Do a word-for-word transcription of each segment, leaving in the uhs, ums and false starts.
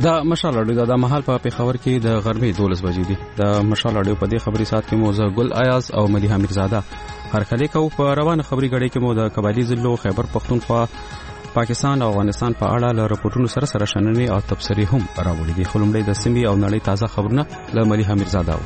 د مشال اډیو د محل په پیښور کې د غرمې دولس بجې دي. د مشال اډیو په دې خبري سات کې مو زه ګل ایاز او مدیحه میرزاده هرکلی کو. په روانه خبري غړي کې مو د قبایلی ضلعو خیبر پختونخوا پاکستان او افغانستان په اړه له رپورټونو سره سره شننې او تبصرې هم راوړي دي. خلمړې د سیمې او نړۍ تازه خبرونه له مدیحه میرزاده.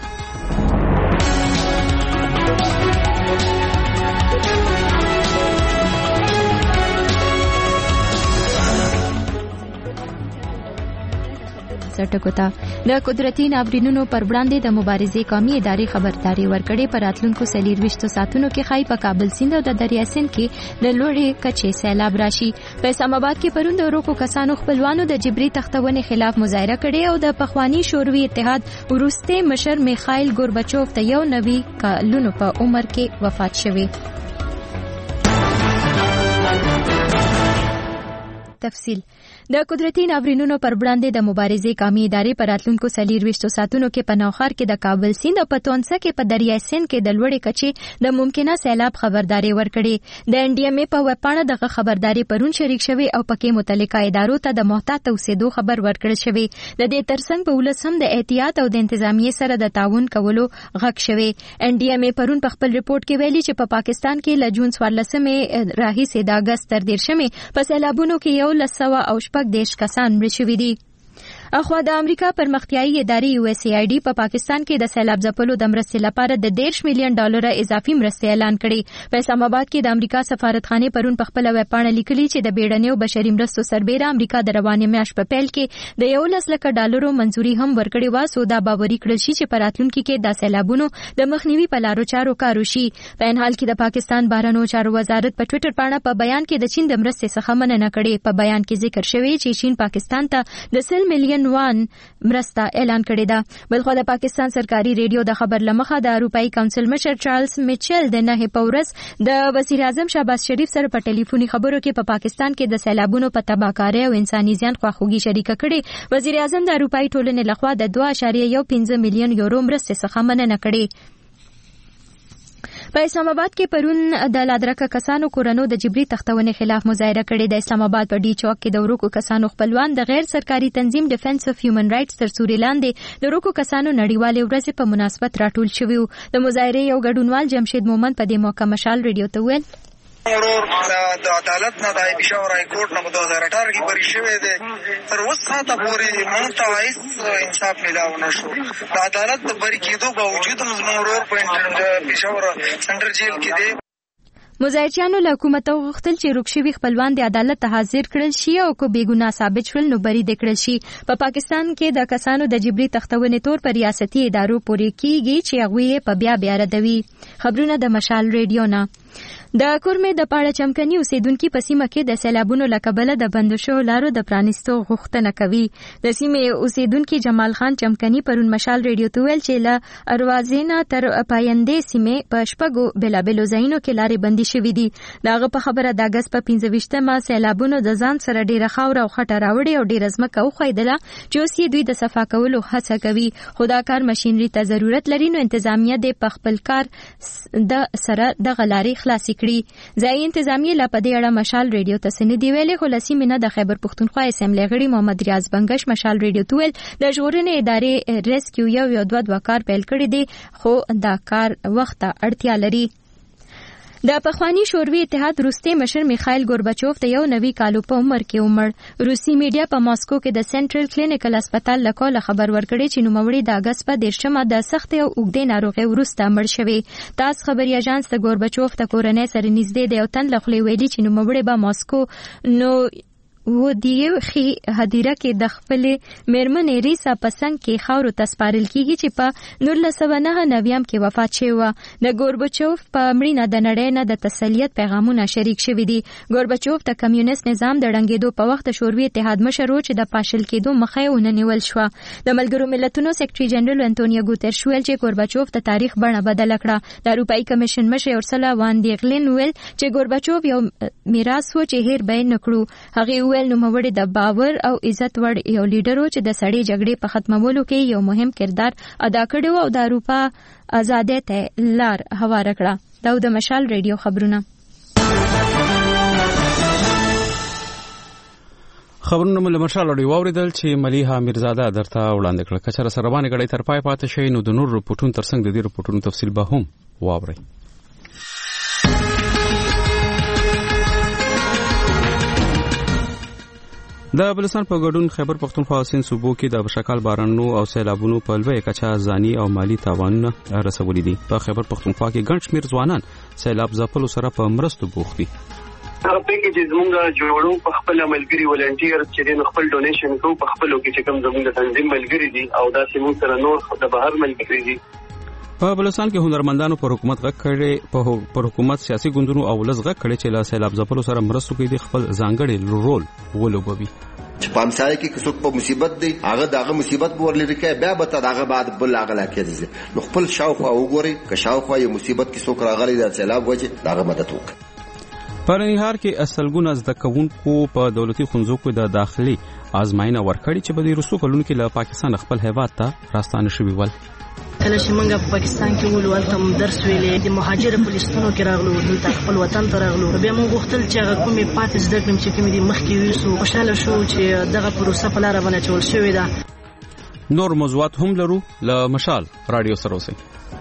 سټکوتا د قدرتي ناورینونو پر وړاندې د مبارزې قومي ادارې خبرداري ورکړې. پر راتلونکو څلور ویشتو ساعتونو کې خای په کابل سیند او د دریا سیند کې د لوړې کچې سیلاب راشي. په اسلام آباد کې پروند ورکو کسانو خپلوانو د جبري تختونې خلاف مظاهره کړې او د پخوانی شوروي اتحاد وروسته مشر میخائیل گورباچوف ته یو نوي کلونو په عمر کې وفات شوی. تفصیل د قدرتي ناورینونو پر وړاندې د مبارزې قومي ادارې پر راتلونکو څلور ویشتو ساعتونو کې په نوښار کې د کابل سیند او په تونسه کې په دریای سیند کې د لوړې کچې د ممکنه سیلاب خبرداري ورکړې. د ان ډي ام ای په وپاڼه دغه خبرداري پرون شریک شوی او پکې متعلقه ادارو ته د محتاط اوسېدو خبر ورکړل شوی. د دې ترڅنګ په ولسم د احتیاط او د انتظامیې سره د تعاون کولو غږ شوی. ان ډي ام ای پرون په خپل ریپورت کې ویلي چې په پا پاکستان کې له جون څوارلسمې راهیسې د اگست تر دېرشمې په سیلابونو کې یو لس سوه او شپږ دېرش کسان مړه شوي دي. اخوا د امریکا پرمختیایي ادارې یو اس ای آی ډي په پاکستان کې د سیلاب ځپلو د مرستې لپاره د دېرش میلیون ډالر اضافي مرستې اعلان کړي. په اسلام آباد کې د امریکا سفارتخانه پرون په خپل ویبپاڼه لیکلي چې د بیړنیو بشري مرستو سربېره امریکا د روانې میاشت په پیل کې د یولس لکه ډالرو منځوري هم ورکړې وه، سو دا باوري کړل شي چې په راتلونکي کې د سیلابونو د مخنیوي په لارو چارو کار وشي. په ان حال کې د پاکستان بهرنیو چارو وزارت په ټوئیټر باندې په بیان کې د چین د مرستې څخه مننه کړې. په بیان کې ذکر شوی چې چین پاکستان ته د سل میلیون وان مرسته اعلان کړې ده. بلخو د پاکستان سرکاري ریډیو د خبر لمخه د اروپאי کونسل مشر چارلز میچل د نه په ورځ د وزیر اعظم شهباز شریف سره په ټلیفوني خبرو کې په پا پاکستان کې د سیلابونو په تباهکارۍ او انساني زیان خواخوږي شریکه کړې. وزیر اعظم د اروپאי ټولنې لخوا د دوه اعشاریه یو پنځه میلیون یورو مرستې څخه مننه کړې. په اسلام آباد کې پرون د لادرکه کسانو کورونو د جبري تختونې خلاف مظاهره کړې. د اسلام آباد په ډي چوک کې د ورکو کسانو خپلوان د غیر سرکاري تنظیم ډیفنس اف هیومن رائټس تر سوري لاندې د ورکو کسانو نړیوالې ورځې په مناسبت راټول شوي وو. د مظاهرې یو ګډونوال جمشید مومن په دې موقع مشال ریډیو ته ویل ورور د عدالت نه د پېښور های کورټ نه په دوه هزار اټھارہ کې بری شوی دی. تر اوس ساعته پورې موږ ته هیڅ انصاف میلاو نه شو. د عدالت د بری کېدو باوجود زموږ ورور په پېښور سنټر جیل کې دی. مظاهرچیانو له حکومت غوښتل چې روکشوي خپلوان د عدالت ته حاضر کړل شي او کو بیګناه ثابت شول نو بری د کړل شي. په پا پاکستان کې د کسانو د جبري تختونې تور پر ریاستي ادارو پورې کیږي چې هغوی په بیا بیا ردوي. خبرونه د مشال ریډیو نه. د کورمې د پاړه چمکني اوسیدونکو په سیمه کې د سیلابونو له کبله د بندو شو لارو د پرانیستو غوښتنه کوي. د سیمې اوسیدونکو جمال خان چمکني پرون مشال ریډیو ته ویل چې له اروازینا تر پایندې سیمې په شپږو بلابلو ځایونو کې لارې بندي شوې دي. داغه په خبره د اگست په پنځه ویشتمه سیلابونو د ځان سره ډیره خاور او خټه راوړي او ډیره ځمکه وخویدله چې اوس یې دوی د صفا کولو هڅه کوي. خو دا کار ماشینري ته ضرورت لري نو انتظامیه د خپل کار د سره د غلاري خلاصي کړي. ځای انتظامیه لا په دې اړه مشال ریډیو ته سند دی ویلې. خو لسی مینه د خیبر پختونخوا اسمبلی غړي محمد ریاض بنگش مشال ریډیو ته ویل د ژغورنې ادارې ریسکیو یو یو دوه دوه کار پیل کړی دی خو دا کار وخت ته اړتیا لري. د پخوانی شوروي اتحاد وروسته مشر میخائیل گورباچوف ته یو نوي کالو په عمر کې عمر. روسي میډیا په ماسکو کې د سنټرل کلینیکل هسپتال له کوله خبر ورکړی چې نوموړی د اگست په دیرشمه د سخت او اوږدې ناروغۍ وروسته مړ شوی. تاس خبري اژانس د گورباچوف ته کورنۍ سره نږدې د یو تن له خولې ویلي چې نوموړی به ماسکو نو و دیو خي هدیره کې د خپل میرمنې ریسا پسنګ کې خاورو تسپارل کیږي چې په نولس سوه نهه نوي کې وفات شوی و. د گورباچوف په مړینه د نړۍ نه د تسلیت پیغامونه شریک شوي دي. گورباچوف د کمیونست نظام د ړنګېدو په وخت د شوروي اتحاد مشر و چې د پاشل کېدو مخه یې ونیول شوه. د ملګرو ملتونو سیکرټري جنرال انټونیو ګوتریش ویل چې گورباچوف د تاریخ بڼه بدله کړه. د اروپאי کمیشن مشر اورسلا وان دی غلین ویل چې گورباچوف یو میراث و چې هیر به نه کړو. هغه ویل نو موړي د باور او عزت وړ یو لیډر و چې د سړې جګړې په ختمولو کې یو مهم کردار ادا کړی و او د اروپا آزادۍ ته لار هواره کړه. دا د مشال ریډیو خبرونه. خبرونه مل مشال اړي واوریدل چې مليحه میرزاده درته وړاندې کړ کچره سروانه غړي تر پای پاتې شي نو د نور رپورټونو ترڅنګ د دې رپورټونو تفصیل به هم واوري. د بلوچستان په ګډون خیبر پختونخوا او سند صوبو کې د بشکال بارانونو او سیلابونو په لوی کچه ځاني او مالی تاوانونه رسولي دي. په خیبر پختونخوا کې ګڼ شمېر ځوانان سیلاب ځپلو سره په مرستو بوخت دي. هغه پکې چې زموږ جوړو په خپل ملګری ولنټیر چې د خپل ډونیشن کو په خپلو کې چې کوم زموږ تنظیم ملګری دي او دا چې موږ سره نور د بهر ملګری دي. په بلوچستان کې هنرمندانو پر حکومت غږ کړي په حکومت سیاسي ګوندونو او ولس غږ کړي چې لا سیلاب ځپلو سره مرستو کوي خپل ځانګړي رول ولوبوي. چې په امثال کې څوک په مصیبت دی هغه دغه مصیبت ورلې کوي بیا به دغه بعد بل هغه لا کوي نو خپل شاوخوا وګوري که شاوخوا یو مصیبت کې څوک راغلی د سیلاب وجه دغه مدد وکړي. په ننګرهار کې اصلګون زده کوونکو په دولتي ښوونځیو کې د داخلي آزموینه ورکړې چې په دې وروستو کلونو کې له پاکستان خپل هیواد ته راستانه شوي ول. کله چې موږ په پاکستان کې ولول تم درس ویلې د مهاجر پولیسونو کې راغلو دلته خپل وطن ته راغلو بیا موږ غوښتل چې هغه کومې پاتې زده کړم چې کومې دي مخکې ویسو خوشاله شو چې دغه پروسه په لاره باندې چول شوې ده. نور موضوعات هم لرو له مشال رادیو سره اوسئ.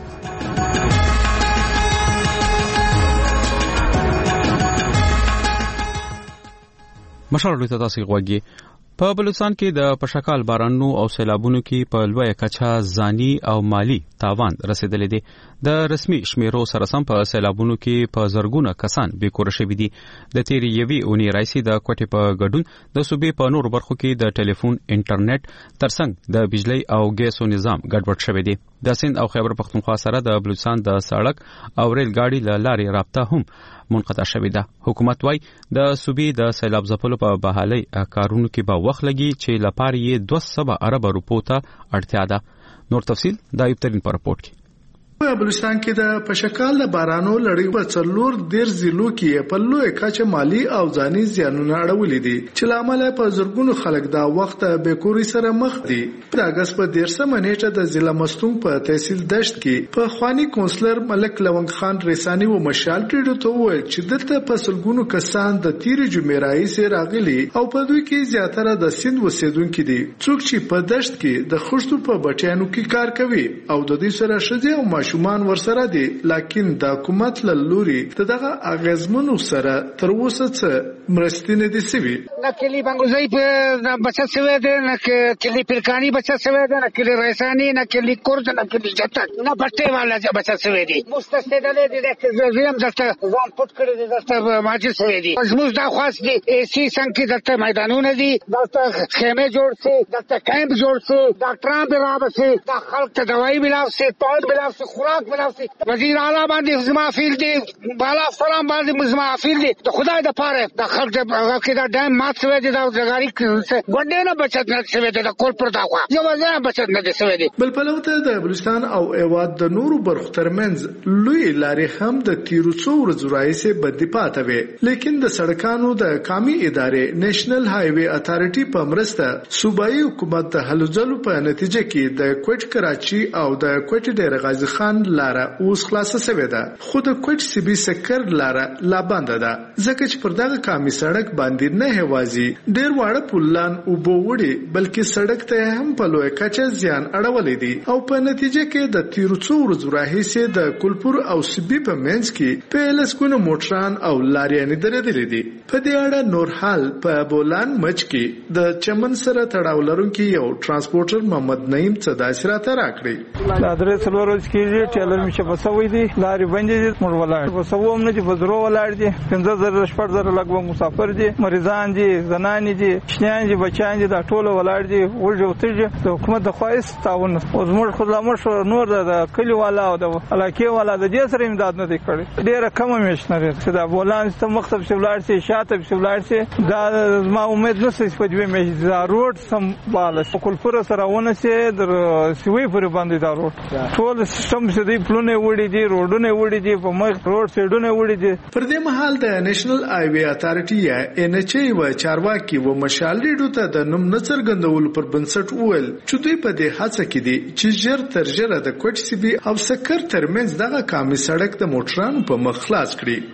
مشال رادیو ته تاسو غوږی. په بلوچستان کې د پشکال بارانونو او سیلابونو کې په لوی کچه ځاني او مالی تاوان رسیدلی دی. د رسمي شمیرو سره سم په سیلابونو کې په زرګونه کسان بې کوره شوي دي. د تیری یوې اونۍ راځي د کوټې په ګډون د صوبې په نورو برخو کې د ټلیفون انټرنیټ ترڅنګ د بجلی او ګیسو نظام ګډوډ شوی دی. د سند او خیبر پختونخوا سره د بلوچستان د سړک او ریل ګاډي له لارې رابطه هم منقطع شوې ده. حکومت وايي د صوبې د سیلاب ځپلو په بحالي کارونو کې به وخت لګي چې لپاره یې دوه سوه ارب روپو ته اړتیا ده. نور تفصیل د ایوب ترین په رپورټ کې. په بلوچستان کې د پشکال د بارانو لړۍ په څلور ډیر ضلعو کې په لوی کچه مالی او ځاني زیانونه اړولې دي چې لامل په زرګونو خلک دا وخت به کوري سره مخ دي. د اگست په دیرشمه نیټه د ضلع مستونګ په تحصیل دشت کې په خواني کونسلر ملک لونګ خان ریسانی و مشال ټریډو ته وویل چې دلته په سلګونو کسان د تیری جمعې راځي راغلي او په دوی کې زیاتره د سند وسیدونکو دي څوک چې په دشت کې د خښتو په بټیانو کې کار کوي او د دې سره شځه او ماشومان ورسره دي لکن د حکومت له لوري دغه اغیزمنو سره تر اوسه څه مرستې نه دي سوي. نه کلی بنګوزي په بچا سوي دي نه کلی پرکانی بچا سوي دي نه کلی رئیسانی نه کلی کورد نه کلی جتک نه بټه والا بچا سوي دي مستستدل دي د زیم دلته ځان پټ کړی دي دلته ماجر سوي دي زموږ د خاص دي سی څنګه دلته میدانونه دي دلته خیمه جوړ سي دلته کیمپ جوړ سي ډاکټران به راوځي د خلک ته دوايي ملاو سي پاود ملاو سي خوراک وزیر اعلی باندې زمافیل دی بالا سلام باندې زمافیل دی د خدای د پاره د خلک د هغه کې دا ډیم مات شوی دی د ځګاری ګوندې نه بچت نه شوی دی د کول پر دا خو یو ځای بچت نه شوی دی. بل په لوته د بلوچستان او ایواد د نورو برخو ترمنځ لوی لارې هم د تیرو څو ورځې راځي بدی پاتې وي لیکن د سړکانو د قومي ادارې نېشنل های وی اتھارټي په مرسته صوبایي حکومت د هلوځلو په نتیجه کې د کوټ کراچي او د کوټ ډیر غازی خان لاره اوس خلاصه شوې ده خو د کوټ سی بي سکر لاره لا بند ده ځکه چې پر دغه قومي سړک باندې نه هوازي ډیر واړه پلان او بووړي بلکې سړک ته هم په لوی کچه زیان اړولې دي او په نتیجه کې د تیرو څو ورځې راهیسې د کلپور او سی بي په منځ کې په لسګونو موټران او لاریانې درېدلې دي. په دې اړه نور حال په بولان مچ کې د چمن سره تړاو لرونکي یو ترانسپورټر محمد نعیم صداسرات راکړي. دا درې څلور ورځې کې ټیلر مشه بسوي دي لارې باندې دي موږ ولاړ بسوم نه چې بزرو ولاړ دي پنځه زره شپږ زره لګو مسافر دي مریضان دي زنان دي شنیان دي بچان دي دا ټول ولاړ دي ورجو ترجه د حکومت د خواهش تعاون او زموږ خدامت نور د کلی والا او د علاقې والا د دې سره امداد نه کړي ډیره کم مشنره چې دا بولان ته مختلف شولار سي شاته شولار سي دا ما امید نه سي په دې مې دا روډ سم بالا کول پر سره ونه سي در سوي پر باندې دا روډ ټول سیستم چې دی پلونه وړي دي روډونه وړي دي په مخ روډ سیډونه وړي دي. پر دې مهال د نېشنل های وی اتھارټي یا ان ایچ ای و چارواکي و مشال ریډو ته د نوم نڅرګندول پر بنسټ وویل چې دوی په دې هڅه کې دي چې ژر تر ژره د کوټ سی بي او سکر ترمنځ دغه قومي سړک د موټرانو په مخ خلاص کړي.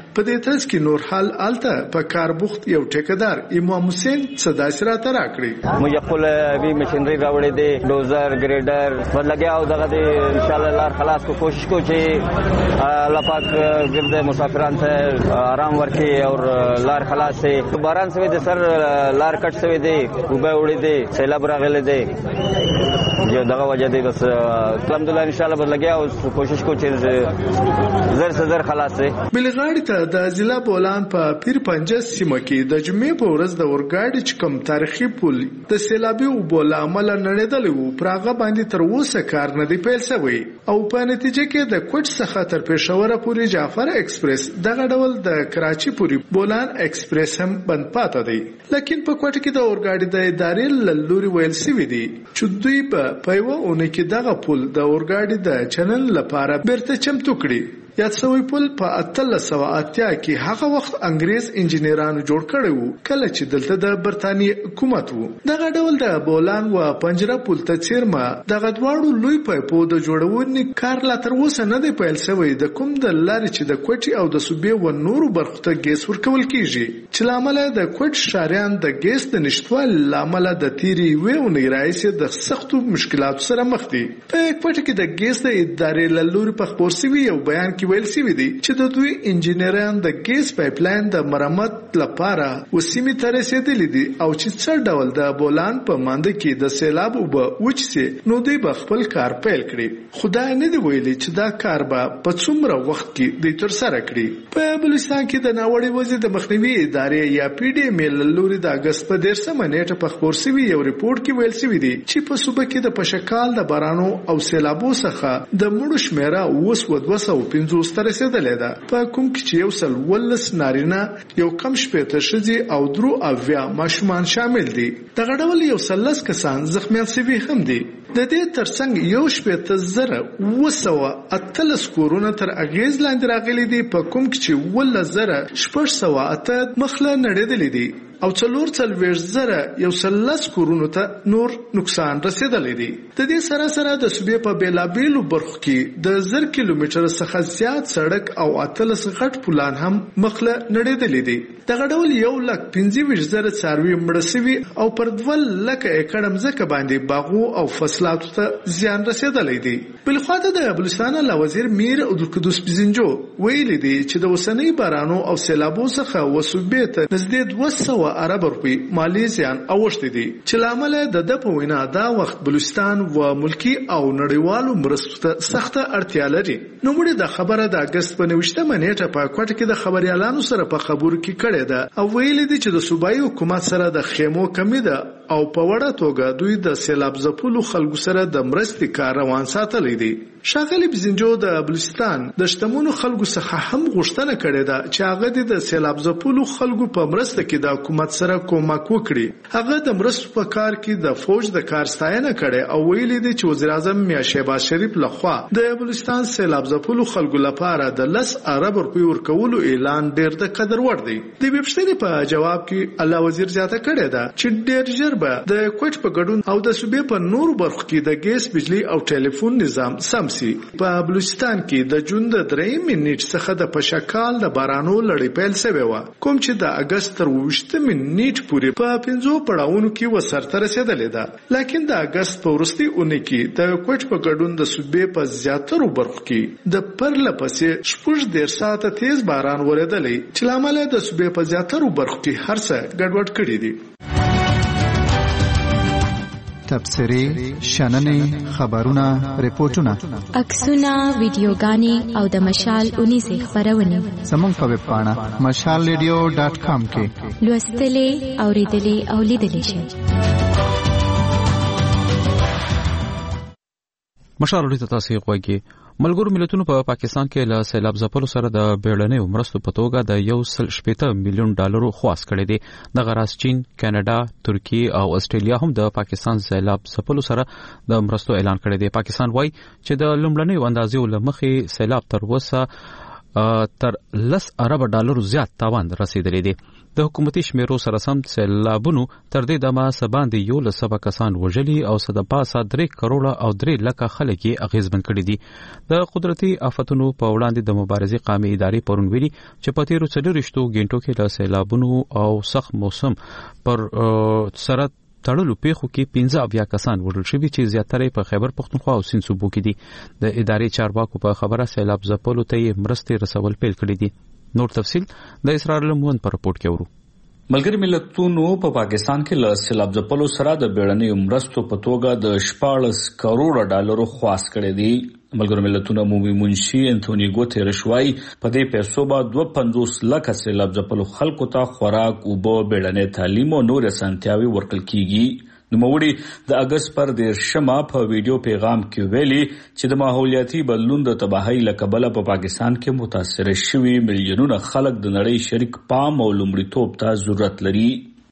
په دې ترڅ کې نور حال الته په کاربوخت یو ټیکدار امام حسین صداسرا ترا کړی موږ خپل وی مشینری راوړې دي ډوزر ګریډر ولګیا او دغه دي ان شاء الله لار خلاص کو کوشش کو چې الله پاک ګرد مسافران ته آرام ورکړي او لار خلاص شي باران سوي د سر لار کټ سوي دي وبه وړي دي سیلاب راغلي دي جو دغه وجه دی بس الحمدلله ان شاء الله بدلګیا او کوشش کو چې زر سزر خلاص شي بلغاړي ته د ضلع بولان په پیر پنځه سیمه کې د جمعې په ورځ د اورګاډي چکم تاریخي پل د سیلابي او بول عمل نړیدل وو پراغه باندې تر اوسه کار نه دی پیل شوی او په نتیجه کې د کوټ څخه تر پېښور پورې جعفر ایکسپریس دغه ډول د کراچي پورې بولان ایکسپریس هم بند پاتې دی لکه په کوټ کې د اورګاډي د ادارې لوري ویل سوي دي چې دوی په پایو اونې کې دغه پل د اورګاډي د چنل لپاره بیرته چمتو کړي یاد شوی پل په اتلس سوه اتیا کې هغه وخت انګريز انجنیرانو جوړ کړی وو کله چې دلته د برتانیې حکومت وو دغه ډول د بولان و پنجره پل ته چیرمه دغه دواړو لوی پایپو د جوړونې کار لا تر اوسه نه دی پیل شوی د کوم د لارې چې د کوټي او د صوبې و نورو برخو ته ګیس ورکول کیږي چې لامل د کوټ شاریان د ګیس د نشټوال لامل د تیری وېونې راځي د سختو مشکلاتو سره مخ دي په کوټ کې د ګیس د ادارې لوري په خبر سوي یو بیان کې ویل سوي دي چې د دوی انجنیران د ګیس پایپلاین د مرمت لپاره وسیمې ته رسیدلي دي او چې څه ډول د بولان په مانده کې د سیلاب او به وچسي نو دوی به خپل کار پیل کړي خدای نه دی ویلي چې دا کار به په څومره وخت کې دوی تر سره کړي په بلوچستان کې د ناوړي وضع د مخنیوي ادارې یا پی ډی ایم ال لوري د اگست په دیرشمه نیټه په خبر سوي یو ریپورت کې ویل سوي دي چې په صوبه کې د پشکال د بارانو او سیلابو څخه د مړو شمیره اوس و دوه سوه پنځوس ته رسیدلې ده په کوم کې چې یو سل ولس نارینه یو کم شپېته ښځې او درو اویا ماشومان شامل دي دغه ډول یو سلس کسان زخمیان شوي هم دي د دې ترڅنګ یو شپېته زره اوه سوه اتلس کورونه تر اغیز لاندې راغلي دي په کوم کې چې اوولس زره شپږ سوه اته مخله نړېدلي دي او څلور څلوېښت زره یو سلس کورونو ته نور نقصان رسیدلی دی د دې سره سره د صوبې په بیلابیلو برخو کې د زر کیلومتر څخه زیات سړک او اتلس غټ پلان هم مخله نړېدلی دي دغه ډول یو لک پنځه ویشت زره څاروي مړه سوي او پر دوه لکه ایکړه مځکه باندې باغو او فصلاتو ته زیان رسیدلی دی بل خواته د بلوچستان له وزیر میر عبدالقدوس بزنجو ویلي دی چې د اوسنۍ بارانو او سیلابو څخه وسوبې ته نږدې دوه سوه ارب روپی مالی زیان اوښتي دي چې لامل د د په وینا دا وخت بلوچستان و ملکی او نړیوالو مرستو ته سخته اړتیا لري نو موږ د خبره د اگست په نوښتمه نیټه په کوټه کې د خبريالانو سره په خبرو کې کړې ده او ویل دي چې د صوبایي حکومت سره د خیمو کمی ده او په وړه توګه دوی د سیلاب ځپلو خلکو سره د مرستې کار روان ساتلی دي شاغلی بزنجو د بلوچستان د شتمنو خلکو څخه هم غوښتنه کړې ده چې هغه د سیلاب ځپلو خلکو په مرسته کې د حکومت سره کومک وکړي هغه د مرستو په کار کې د فوج د کار ستاینه کړې او ویلي دي چې وزیر اعظم میا شهباز شریف لخوا د بلوچستان سیلاب ځپلو خلکو لپاره د لس ارب روپی ورکولو اعلان ډېر د قدر وړ دی د ویبپاڼې په جواب کې الله وزیر زیاته کړې ده چې ډېر ژر به د کوټ په ګډون او د صوبې په نورو برخو کې د ګیس بجلی او ټلیفون نظام سم په بلوچستان کې د جون د درې منټ څخه د پشکال د بارانو لړۍ پیل شوې و کوم چې د اگست تر اووه منټ پورې په پنځو پړاوونو کې وسرته رسیدلې ده لکه د اگست په وروستي اونۍ کې د کوټ په ګډون د صوبې په زیاترو برخو کې د پرله پسې شپږ دېرش ساعته تیز باران ورېدلی چې لامل د صوبې په زیاترو برخو کې هر څه ګډوډ کړي دي تبصرې شننې خبرونه ریپورتونه عکسونه ویډیوګانې او د مشال اونیزه خبرونه زموږ په ویب پاڼه مشال ریډیو ډاټ کام کې لوستلې اوریدلې او لیدلې شئ مشال ریډیو تاسو غوږی ملګرو ملتونو په پاکستان کې له سیلاب ځپلو سره د بیړنۍ مرستو په توګه د یو سل شپېته میلیون ډالرو خواست کړی دی د غراس چین کاناډا ترکیه او استرالیا هم د پاکستان سیلاب ځپلو سره د مرستو اعلان کړی دی پاکستان وایي چې د لومړنۍ اندازې لمخې سیلاب تر اوسه تر لس ارب ډالر زیات تاوان رسیدلی دی. د حکومتي شمیرو سره سم سیلابونو تر دې دمه سباندې یو لسبه کسان وژلي او صد پاسه درې کروڑه او درې لکه خلک یې اغیزمن کړي دي. د قدرتي آفتونو په وړاندې د مبارزې قومي ادارې پرون ویلي چې په تیرو څلوېښتو غنټو کې د سیلابونو او سخت موسم پر سره تړلو پیښو کې پنځه اویا کسان وژل شوي چې زیاتره په خیبر پختونخوا او سیند صوبو کې دي. د ادارې چارواکو په خبره سیلاب ځپلو ته یې مرستې رسول پیل کړي دي. نور تفصیل د اسرار المون پر رپورت کې ورو. ملګری ملتونو په پاکستان کې له سیلاب ځپلو سره د بیړنیو مرستو په توګه د شپاړس کروڑه ډالرو خواست کړي دي. ملګری ملتونو عمومي منشي انټونی ګوتریش وايي په دې پیسو به دوه پنځوس لکه سیلاب ځپلو خلکو ته خوراک، اوبه، بیړنی تعلیم او نور اسانتیاوي ورکړل کیږي. نوموړي د اگست پر دیرشمه په ویډیو پیغام کې ویلي چې د ماحولیاتي بدلون د تباہۍ له کبله په پاکستان کې متاثر شوي میلیونونه خلک د نړۍ شریک پام او لومړیتوب ته ضرورت لري.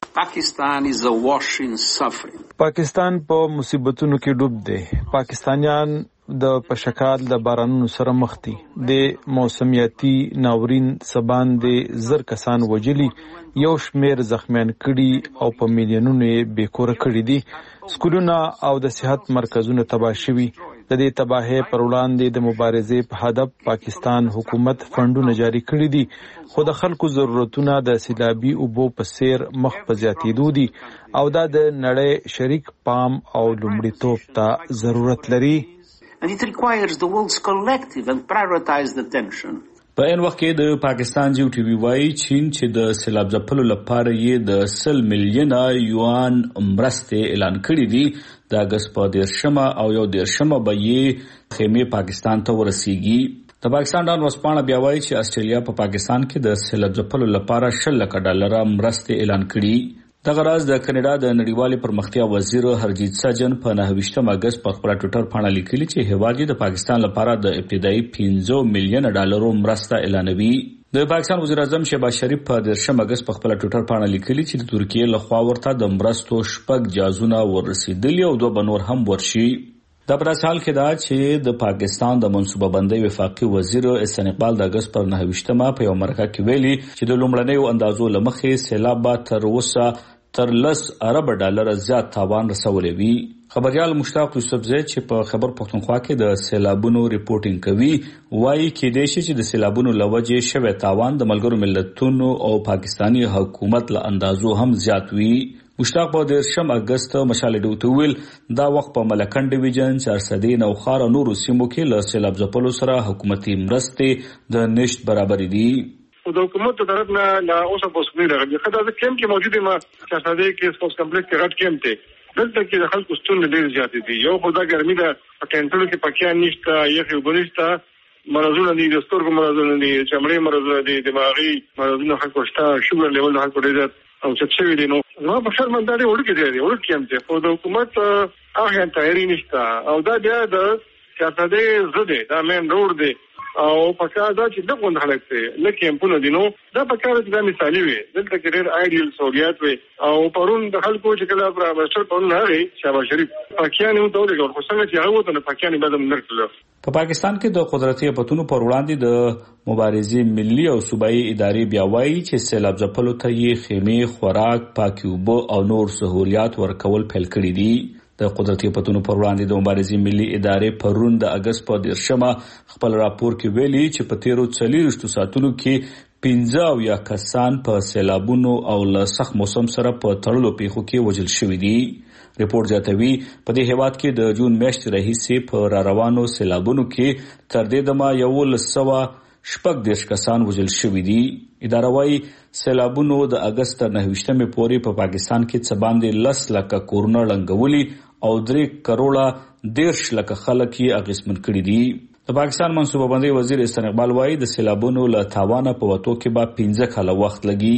پاکستان is awash in suffering. پاکستان په مصیبتونو کې ډوب دی. پاکستانیان د پشکال د بارانونو سره مخ دي. د موسمیاتي ناورین سبان د زر کسان وجلی، یو شمیر زخمیان کړي او په میلیونونو یې بیکوره کړي دي. سکولونه او د صحت مرکزونه تباه شوي. د دې تباہۍ پر وړاندې د مبارزې په هدف پاکستان حکومت فندونه جاری کړي دي، خو د خلکو ضرورتونه د سیلابي اوبو په څیر مخ په زیاتېدو دي او دا د نړۍ شریک پام او لومړیتوب ته ضرورت لري. And it requires the world's collective and prioritized attention. په ان وخت کې د پاکستان جیو ټي وی وايي چین چې د سیلاب ځپلو لپاره یې د سل میلیونه یوان مرستې اعلان کړې دي. د اگست په دیرشمه او یو دیرشمه به یې خیمې پاکستان ته ورسیږي. د پاکستان ډان ورځپاڼه بیا وايي چې استرالیا په پاکستان کې د سیلاب ځپلو لپاره شل لکه ډالر مرستې اعلان کړي. دغه راز د کاناډا د نړیوالې پرمختیا وزیر هرجیت ساجن په نهه اگست په خپل ټوئیټر باندې لیکلي چې هیواد د پاکستان لپاره د ابتدایي پنځه میلیونه ډالرو مرسته اعلانوي. د پاکستان وزیر اعظم شهباز شریف په دیرشم اگست په خپل ټوئیټر باندې لیکلي چې د ترکیې لخوا ورته د مرستو شپږ جازونه ورسېدلي او دوه بنور هم ورشي. دا په داسې حال کې دا چې د پاکستان د منصوبه بندۍ وفاقي وزیر احسان اقبال د اگست پر نهه په یو مرکه کې ویلي چې د لومړنیو اندازو لمخې سیلاب به تر اوسه تر لس ارب ډالر زیات تاوان رسولی وي. خبريال مشتاق یوسفزی چې په خیبر پختونخوا کې د سیلابونو ریپورټینګ کوي وایي کېدای شي چې د سیلابونو له وجې شوی تاوان د ملګرو ملتونو او پاکستاني حکومت له اندازو هم زیات وي. مشتاق په دیرشم اگست مشال ډیوټ ویل دا وخت په ملکن ډیویژن چارسدی نوخار او نورو سیمو کې له سیلاب ځپلو سره حکومتي مرستې د نشت برابر دي. د حکومت په طرف نه لا اوسه پوسټ نه راغلی. خدای د کیم کې موجوده ما چې ساده کې سپورت کمپلیکس کې غټ کیم ته دلته کې د خلکو ستون ډېر زیات دي. یو خدای ګرمي ده په کینټلو کې پکې نشته، یخ یو بنشته، مرزونه دي، د سترګو مرزونه دي، چمړې مرزونه دي، دماغي مرزونه خلکو شته، شوګر لیول خلکو ډېر او چې څه وی دي نو نو په شرمنداري وړو کې دی وړو کیم ته په د حکومت هغه تیاری نشته او دا بیا د ساده زده دا مین روډ دی او پکا دا چې دغه نه هلکته لکه کیمپونه دي نو دا پکا د مثالي وي دلته کې ډېر آیډیل سہولیات وي او پرون د خلکو چې کله پر مستر پرون هغه شهباز شریف پاکستان یو ډول ګور خو څنګه چې هغه ته پاکستان بدم نرکلو. په پاکستان کې د قدرتي پتونو پر وړاندې د مبارزې ملي او صوبایي ادارې بیا وایي چې سیلاب ځپلو ته یې خیمې، خوراک، پاکي اوبه او نور سہولیات ورکول پیل کړي دي. د قدرتي پتونو پر وړاندې د مبارزې ملي ادارې پرون د اگست په دیرشمه خپل راپور کې ویلي چې په تیرو څلوېښتو ساعتونو کې پنځه اویا کسان په سیلابونو او له سخت موسم سره په تړلو پیښو کې وژل شوي دي. ریپورت زیاتوي په دې هیواد کې د جون میاشتې راهیسې په را روانو سیلابونو کې تر دې دمه یولس سوه شپږ دېرش کسان وژل شوي دي. اداره وايي سیلابونو د اگست تر نهه پورې په پاکستان کې څه باندې لس لکه کورونه ړنګولي او درې کروڑه دیرش لکه خلک یې اغیزمن کړي دي. د پاکستان منصوبه بندۍ وزیر احسان اقبال وايي د سیلابونو له تاوانه په وتو کې به پنځه کاله وخت لګي.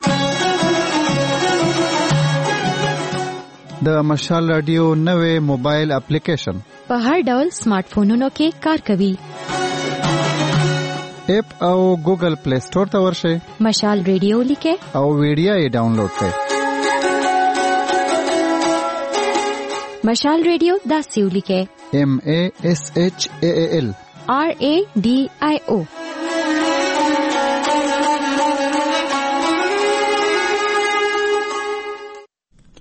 د مشال رادیو نوې موبایل اپلیکیشن په هر ډول سمارټ فونونو کې کار کوي. اپ او ګوګل پلی سٹور ته ورشئ، مشال ریډیو لیکه او ویډیو یې ډاونلوډ کړئ. مشال ریډیو دا سیو لیکه ایم ای ایس ایچ ای ای ایل آر ای ډی آی او.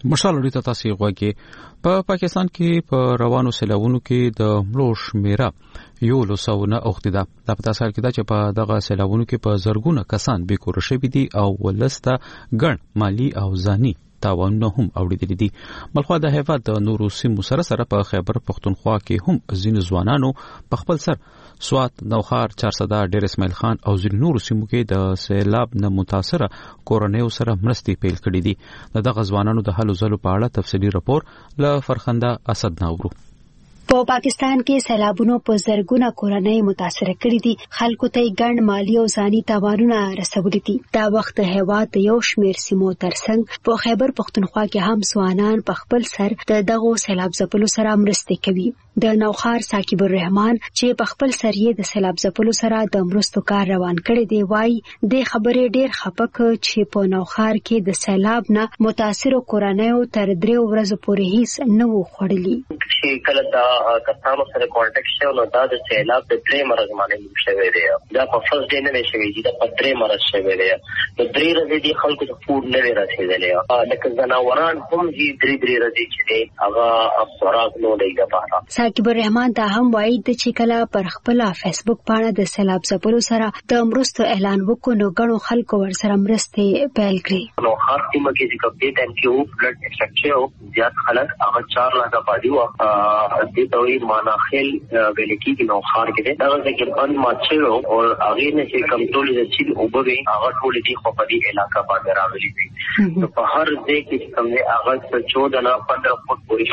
مشال لري ته تاسو غوږی په پا پاکستان کې په روانو سیلاوونو کې د ملوش میرا یو لسونه اوختیدا د پتا سره کې دا چې په دغه سیلاوونو کې په زرګونه کسان به کور شوي دي او ولسته ګڼ مالی او ځاني تاوانونه هم اوریدل دي. بلخو د هیواد د نورو سیمو سره سره په خیبر پختونخوا کې هم ځینې ځوانانو په خپل سر سوات، نوخار، چارسده، ډیر اسماعیل خان او ځینې نورو سیمو کې د سیلاب نه متاثره کورنیو سره مرستې پیل کړې دي. دغه ځوانانو د هلو ځلو په اړه تفصیلي راپور له فرخنده اسد ناورو. په پاکستان کې سیلابونو په زرګونه کورنۍ متاثر کړي دي. خلکو ته ګڼ مالی او ځاني تاوانونه رسولي دي. دا وخت هیواد د یو شمېر سیمو ترڅنګ په خیبر پختونخوا کې هم ځوانان په خپل سر د دغو سیلاب ځپلو سره مرستې کوي. د نوخار ساقب الرحمن چې په خپل سر یې د سیلاب ځپلو سره د مرستو کار روان کړی دی وایي د خبرې ډیر خپک چې په نوخار کې د سیلاب نه متاثر کورنیو تر درې ورځې پورې هیڅ نه و خوړلي. چې کله دا کسانو سره کانټیکټ شو نو دا د سیلاب د درې مرز باندې شوی دی. دا په فرست ډے نه شوی دی، دا په درې مرز شوی دی. د درې ورځې دی خلکو ته فود نه رسیدلی. لکه ځناوران هم دي درې درې ورځې چې دی هغه خوراک نه دی لپاره. ساقب الرحمن دا هم وایي چې کله پر خپل فیسبوک باندې د سیلاب ځپلو سره د مرستو اعلان وکړو نو ګڼو خلکو ورسره مرستې پیل کړې. نو هر سیمه کې چې کوم دې ټایم کې وو بلډ اسټرکچر زیات خلک هغه چار لاکه پاتې وو. د دوی ماناخیل ویل کېږي نو خار کې دا چې بند ماچو او هغه نه چې کنټرول دي چې او به هغه ټول دي خو په دې علاقې باندې راغلي دي. په هر ځای کې کوم هغه چودہ نه پندرہ فوټ پورې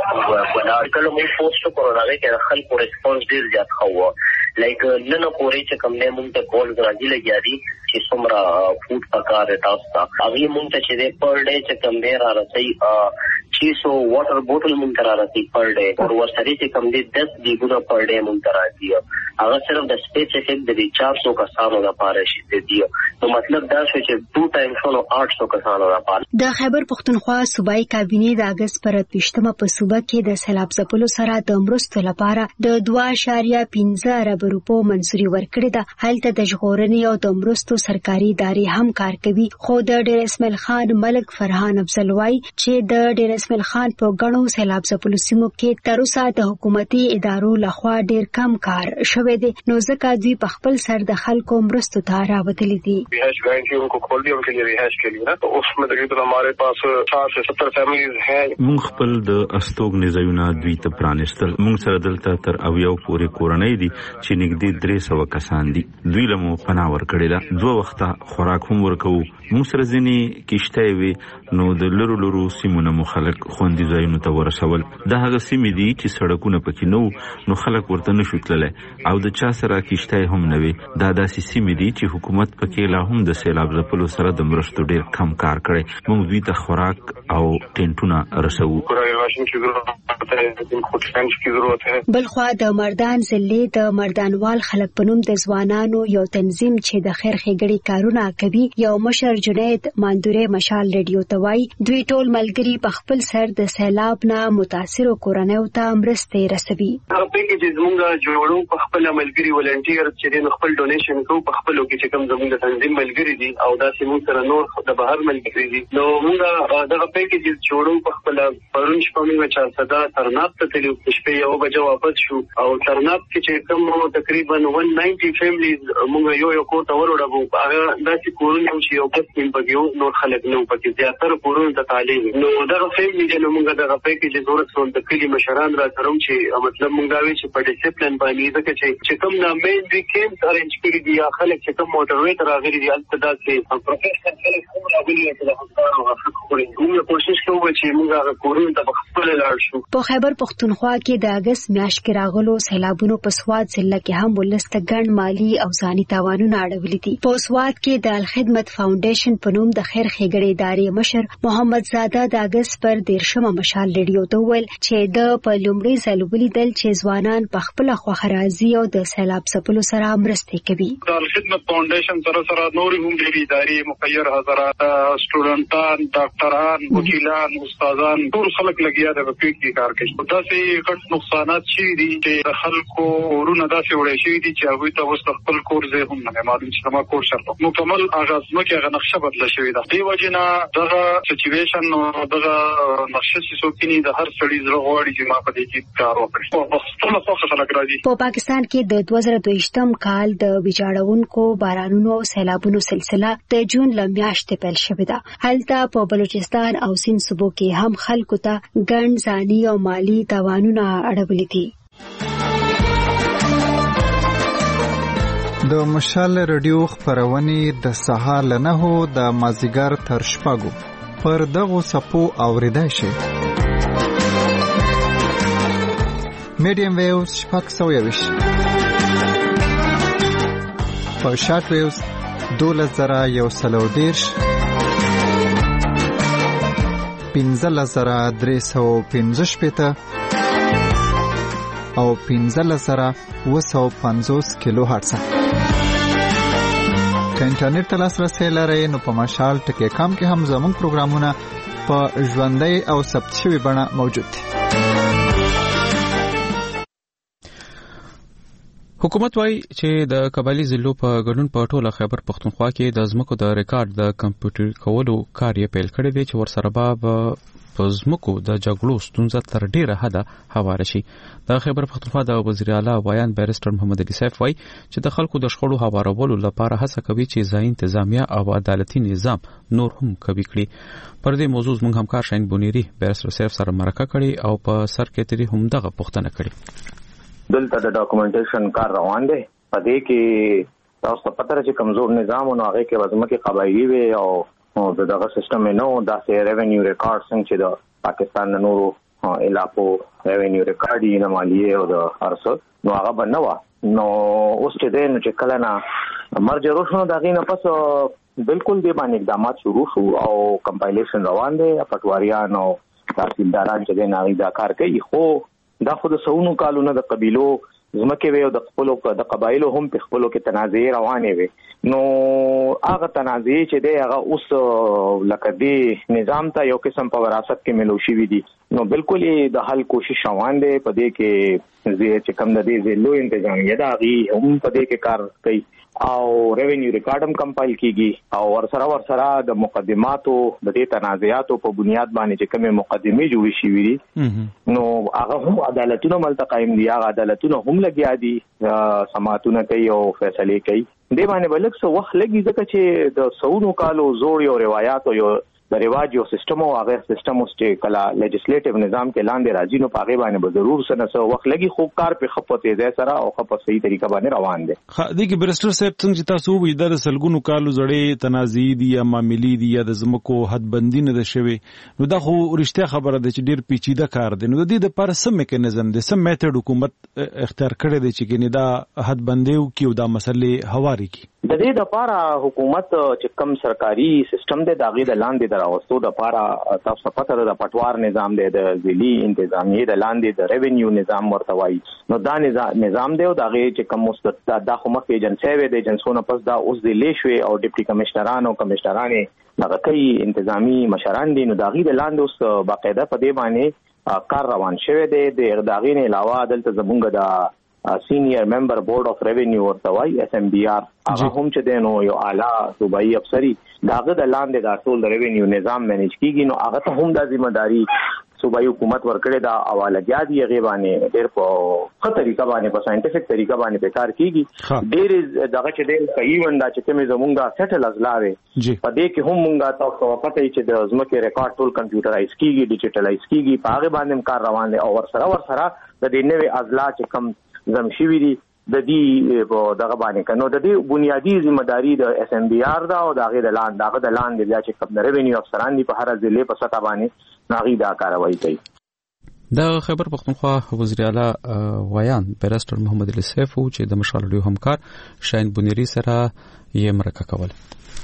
شو ولا کله مو پوسټ کړو راغی چې خلکو ریسپانس ډیر زیات خو لایک نن پورې چې کوم نه مونږ ته کول راځي لګیا دي چې څومره فوډ پکاره تاسو ته هغه مونږ ته چې پر ډے چې کوم نه را رسي چھ سو واټر بوتل مونږ ته را رسي پر ډے او ورسره چې کوم دي دس دیګونه پر ډے مونږ ته راځي. هغه صرف د سپیسیفیک د چار سو کسانو لپاره شي دی. نو مطلب دا شو چې ټو ټایم شنو آٹھ سو کسانو لپاره. د خیبر پختونخوا صوبایي کابینه د اگست پر پښتمه په صوبه کې د سیلاب ځپلو سره د مرستو لپاره د دوه اشاریه پنځه ارب روپو منځوري ورکړې ده. هلته د ژغورنې او د مرستو سرکاري ادارې هم کار کوي. خو د ډیر اسماعیل خان ملک فرحان افضل وایي چې د ډیر اسماعیل خان په غنو سیلاب ځپلو سیمو کې تر اوسه د حکومتي ادارو لخوا ډیر کم کار شوی دی. نو ځکه دوی په خپل سر د خلکو مرستو ته راوتلي دي. رہائش گاہیں ان کو کھول دیا ان کے لیے رہائش کے لیے نا تو اس میں تقریباً ہمارے پاس ساٹھ سے ستر فیملیز ہیں. مونږ خپل د استوګ نزایونه دوی ته پرانستل. مونږ سره دلته تر اویاو پورې کورنۍ دي چې نږدې درې سوه کسان دي. دوی له مو پناه ورکړې ده. دوه وخته خوراک هم ورکوو. مونږ سره ځینې کښتۍ وي نو د لرو لرو سیمو نه مو خلک خوندي ځایونو ته ورسول. دا هغه سیمې دي چې سړکونه پکې نه وو نو خلک ورته نشو تللی او د چا سره کښتۍ هم نه وي. دا داسې سیمې دي چې حکومت پکې لا هم د سیلاب ځپلو سره د مرستو ډېر کم کار کړی. مونږ دوی ته خوراک او ټینټونه رسوو. بلخوا د مردان ضلع د مردانوال خلک په نوم د ځوانانو یو تنظیم چې د خیر ښېګړې کارونه کوي یو مشر جنید ماندوري مشال ریډیو ته وایي دوی ټول ملګري په خپل سر د سیلاب نه متاثرو کورنیو ته مرستې رسوي. هغه پیکیج زموږ جوړو په خپل ملګري ولنټیر چې خپل ډونیشن کوو په خپل کې چې کوم زموږ د تنظیم ملګري دي او دا چې موږ سره نور د بهر ملګري دي نو موږ دغه پیکیج جوړو په خپل پرون شپه مې چارسده ترناب ته تلو شپې یو بجو واپس شو او ترناب کې چې کوم تقریبا یک سو نوي فیملیز موږ یو یو کور ته وروړو. هغه داسې کورونه چې یو کس نیم پکې نور خلک نو پکې زیاتره کورونه د تعلیم نو دغه فیملی چې موږ دغه پیکیج ضرورت سول د کلی مشران را سره چې مطلب موږ دا وی چې په ډیسپلین باندې ځکه چې چې کوم نه مین ویکند ارنج کړی دی خلک چې کوم موټر وې تر راغلي دي البته دا چې پروفیشنل خلک هم راغلي دي چې موږ کوشش کوو چې موږ هغه کورونه ته خپل لاړ شو. په خیبر پختونخوا کې د اگست میاشت کې راغلو سیلابونو په سواد ضلع کې هم ولسته ګڼ مالی او ځاني تاوانونه اړولي دي. په سواد کې د الخدمت فاونډیشن په نوم د خیر ښېګړې ادارې مشر محمد زاده د اگست پر دیرشمه مشال ریډیو ته وویل چې د په لومړي ځل ولیدل چې ځوانان په خپله خوښه راځي او د سیلاب ځپلو سره مرستې کوي. د الخدمت فاونډیشن سره سره نورې هم ډېرې ادارې مخیر حضرات سټوډنټان ډاکټران وکیلان استادان ټول خلک لګیا دي په کې کار کوي. داسې غټ نقصانات شي دي چې خلکو ورونه داسې وړي شي دي چې هغه ته وسط خپل کور زه هم نه معلوم چې ما کور شرط مکمل اغاز مکه غ نقشه بدل شوی ده. دی وجنا دغه سچويشن نو دغه نقشه چې سوکینی د هر سړي زړه غواړي چې ما په دې کې کار وکړي. په خپل څه خلک راځي. په پاکستان کې د دوه زره دوه کال د ویجاړونکو بارانونو او سیلابونو سلسله د جون لمیاشتې پیل شوې ده. هلته په بلوچستان او سیند صوبو کې هم خلکو ته ګڼ ځاني او مالی تاوانونه اړولي دي. د مشال رادیو خبرونه د سهار لنهو د مازیګر تر شپږو پر دغه سپو اوریدای شي. میډیم ویوز شپږ سوه یوش په شارټ ویوز دولس زره یو سلو دیرش پنځلس زره درې سوه پنځه شپېته او پنځلس زره اوه سوه پنځوس کیلو هرتز. که انټرنیټ ته لاسرسی لرئ نو په مشال ټکی کام کې هم زموږ پروګرامونه په ژوندۍ او ثبت شوي بڼه موجود دي. حکومت وايي چې د قبایلی ضلعو په ګډون په ټوله خیبر پختونخوا کې د ځمکو د ریکارډ د کمپیوټر کولو کار یې پیل کړی دی چې ورسره به په ځمکو د جګړو ستونزه تر ډیره حده هواره شي. د خیبر پختونخوا د وزیر اعلی ویان بیرسټر محمد علي سیف وايي چې د خلکو د شخړو هوارولو لپاره هڅه کوي چې ځای انتظامیه او عدالتي نظام نور هم قوي کړي. پر دې موضوع موږ همکار شاهین بونيري بیرسټر سیف سره مرکه کړې او په سر کې تری هم دغه پوښتنه کړې. دلته د ډاکومنټیشن کار روان دی. په دې کې تاسو ته پته چې کمزور نظام او هغه کې وزمه کې قبایلی وي او دغه سیستم نو داسې ریونیو ریکارډ څنګه چې د پاکستان نورو علاقو ریونیو ریکارډ یې نه مالیه او د ارسو نو هغه بنوا نو اوس چې دین چې کله نه مرجرو شنو دغه نه پس بالکل دی باندې اقدامات شروع شو او کمپایلیشن روان دی. پټواریان او تحصیلداران چې د ناغي دا کار کوي خو دا خود سونو کالونه د قبيلو زمکه وي او د خپلو د قبایلو هم په خپلو کې تنازعې روانې وي. نو هغه تنازعې چې دی هغه اوس لکه دی نظام ته یو قسم په وراثت کې ملو شي وي دي. نو بالکل د حل کوشش روان دی. په دې کې زه چې کوم د دې زلو انتظامیه دا غي هم په دې کې کار کوي او ریونیو ریکارډ هم کمپایل کیږي او ورسره ورسره د مقدماتو د دې تنازعاتو په بنیاد باندې چې کومه مقدمه جوړې شي وي نو هغه هم عدالتونو ملته قائم دي. هغه عدالتونو هم لګیا دي سماعتونه کوي او فیصله کوي. دې باندې بلک څه وخت لګي ځکه چې د سونو کالو زوړ یو روایت او یو د ریواج یو سیستم او هغه سیستم چې کله لیجسلیټیو نظام کې لاندې راځي نو پاغه باندې به ضرور سره څه وخت لګي خو کار په خپته ځای سره او خپه صحیح طریقه باندې روان دي. خا دې کې برسټر صاحب څنګه تاسو وې د سلګونو کالو زړې تنازعي دي یا معاملې دي یا د زمکو حد بندي نه ده شوی نو دا خو رښتیا خبره ده چې ډیر پیچیده کار دی. نو د دې لپاره سم میکانیزم دی سم میتھډ حکومت اختیار کړی دی چې ګنې دا حد بندیو کې او دا مسلې هواري کی. د دې لپاره حکومت چې کم سرکاري سیستم دی دا غي د لاندې دراوستو د لپاره تاسو پته ده د پټوار نظام دی د ذیلی انتظامیه د لاندې د ریونیو نظام ورته وایي. نو دا نظام دی او دا غي چې کوم مستدا د حکومت ایجنسی وي د ایجنسونو پس دا اوس د لیشوي او ډیپټي کمشنران او کمشنرانې دغه کوي انتظامی مشران دي. نو دا غي د لاندې اوس باقاعده په دې باندې کار روان شوی دی. د دغه نه علاوه دلته زمونږ د سینیئر ممبر بورډ اف ریونیو ورته وایي اس ام بی آر هغه هم چې دینو یو اعلی صوبایي افسری داغه د لاندې د ټول ریونیو نظام مینیج کیږي. نو هغه ته هم د ځمېداري صوبایي حکومت ورکړي دا حواله جادي هغه باندې ډېر په ښه طریقه باندې په ساينټیفیک طریقه باندې په کار کیږي. ډېر دغه چې ډېر ایون دا چې کومه زمونږه سیټل ازلاوي په دې کې هم مونږه تاسو پته چې د زمکه ریکارډ ټول کمپیوټرایز کیږي ډیجیټلایز کیږي په هغه باندې کار روان دی او ورسره ورسره د دې نوې ازلا چې کم زمشوی دي د دې په دغه باندې کنو د دې بنیادی ځمېداري د اس ام بی آر دا او دغه د لاند دغه د لاند بیا چې کوم ریونیو افسران دي په هر ضلع په سطح باندې ناغي دا کاروایی کوي. د خیبر پختونخوا وزیر اعلی ویان بیرسټر محمد علي سیف چې د مشال ډیو همکار شاهین بونيري سره یې مرکه کوله.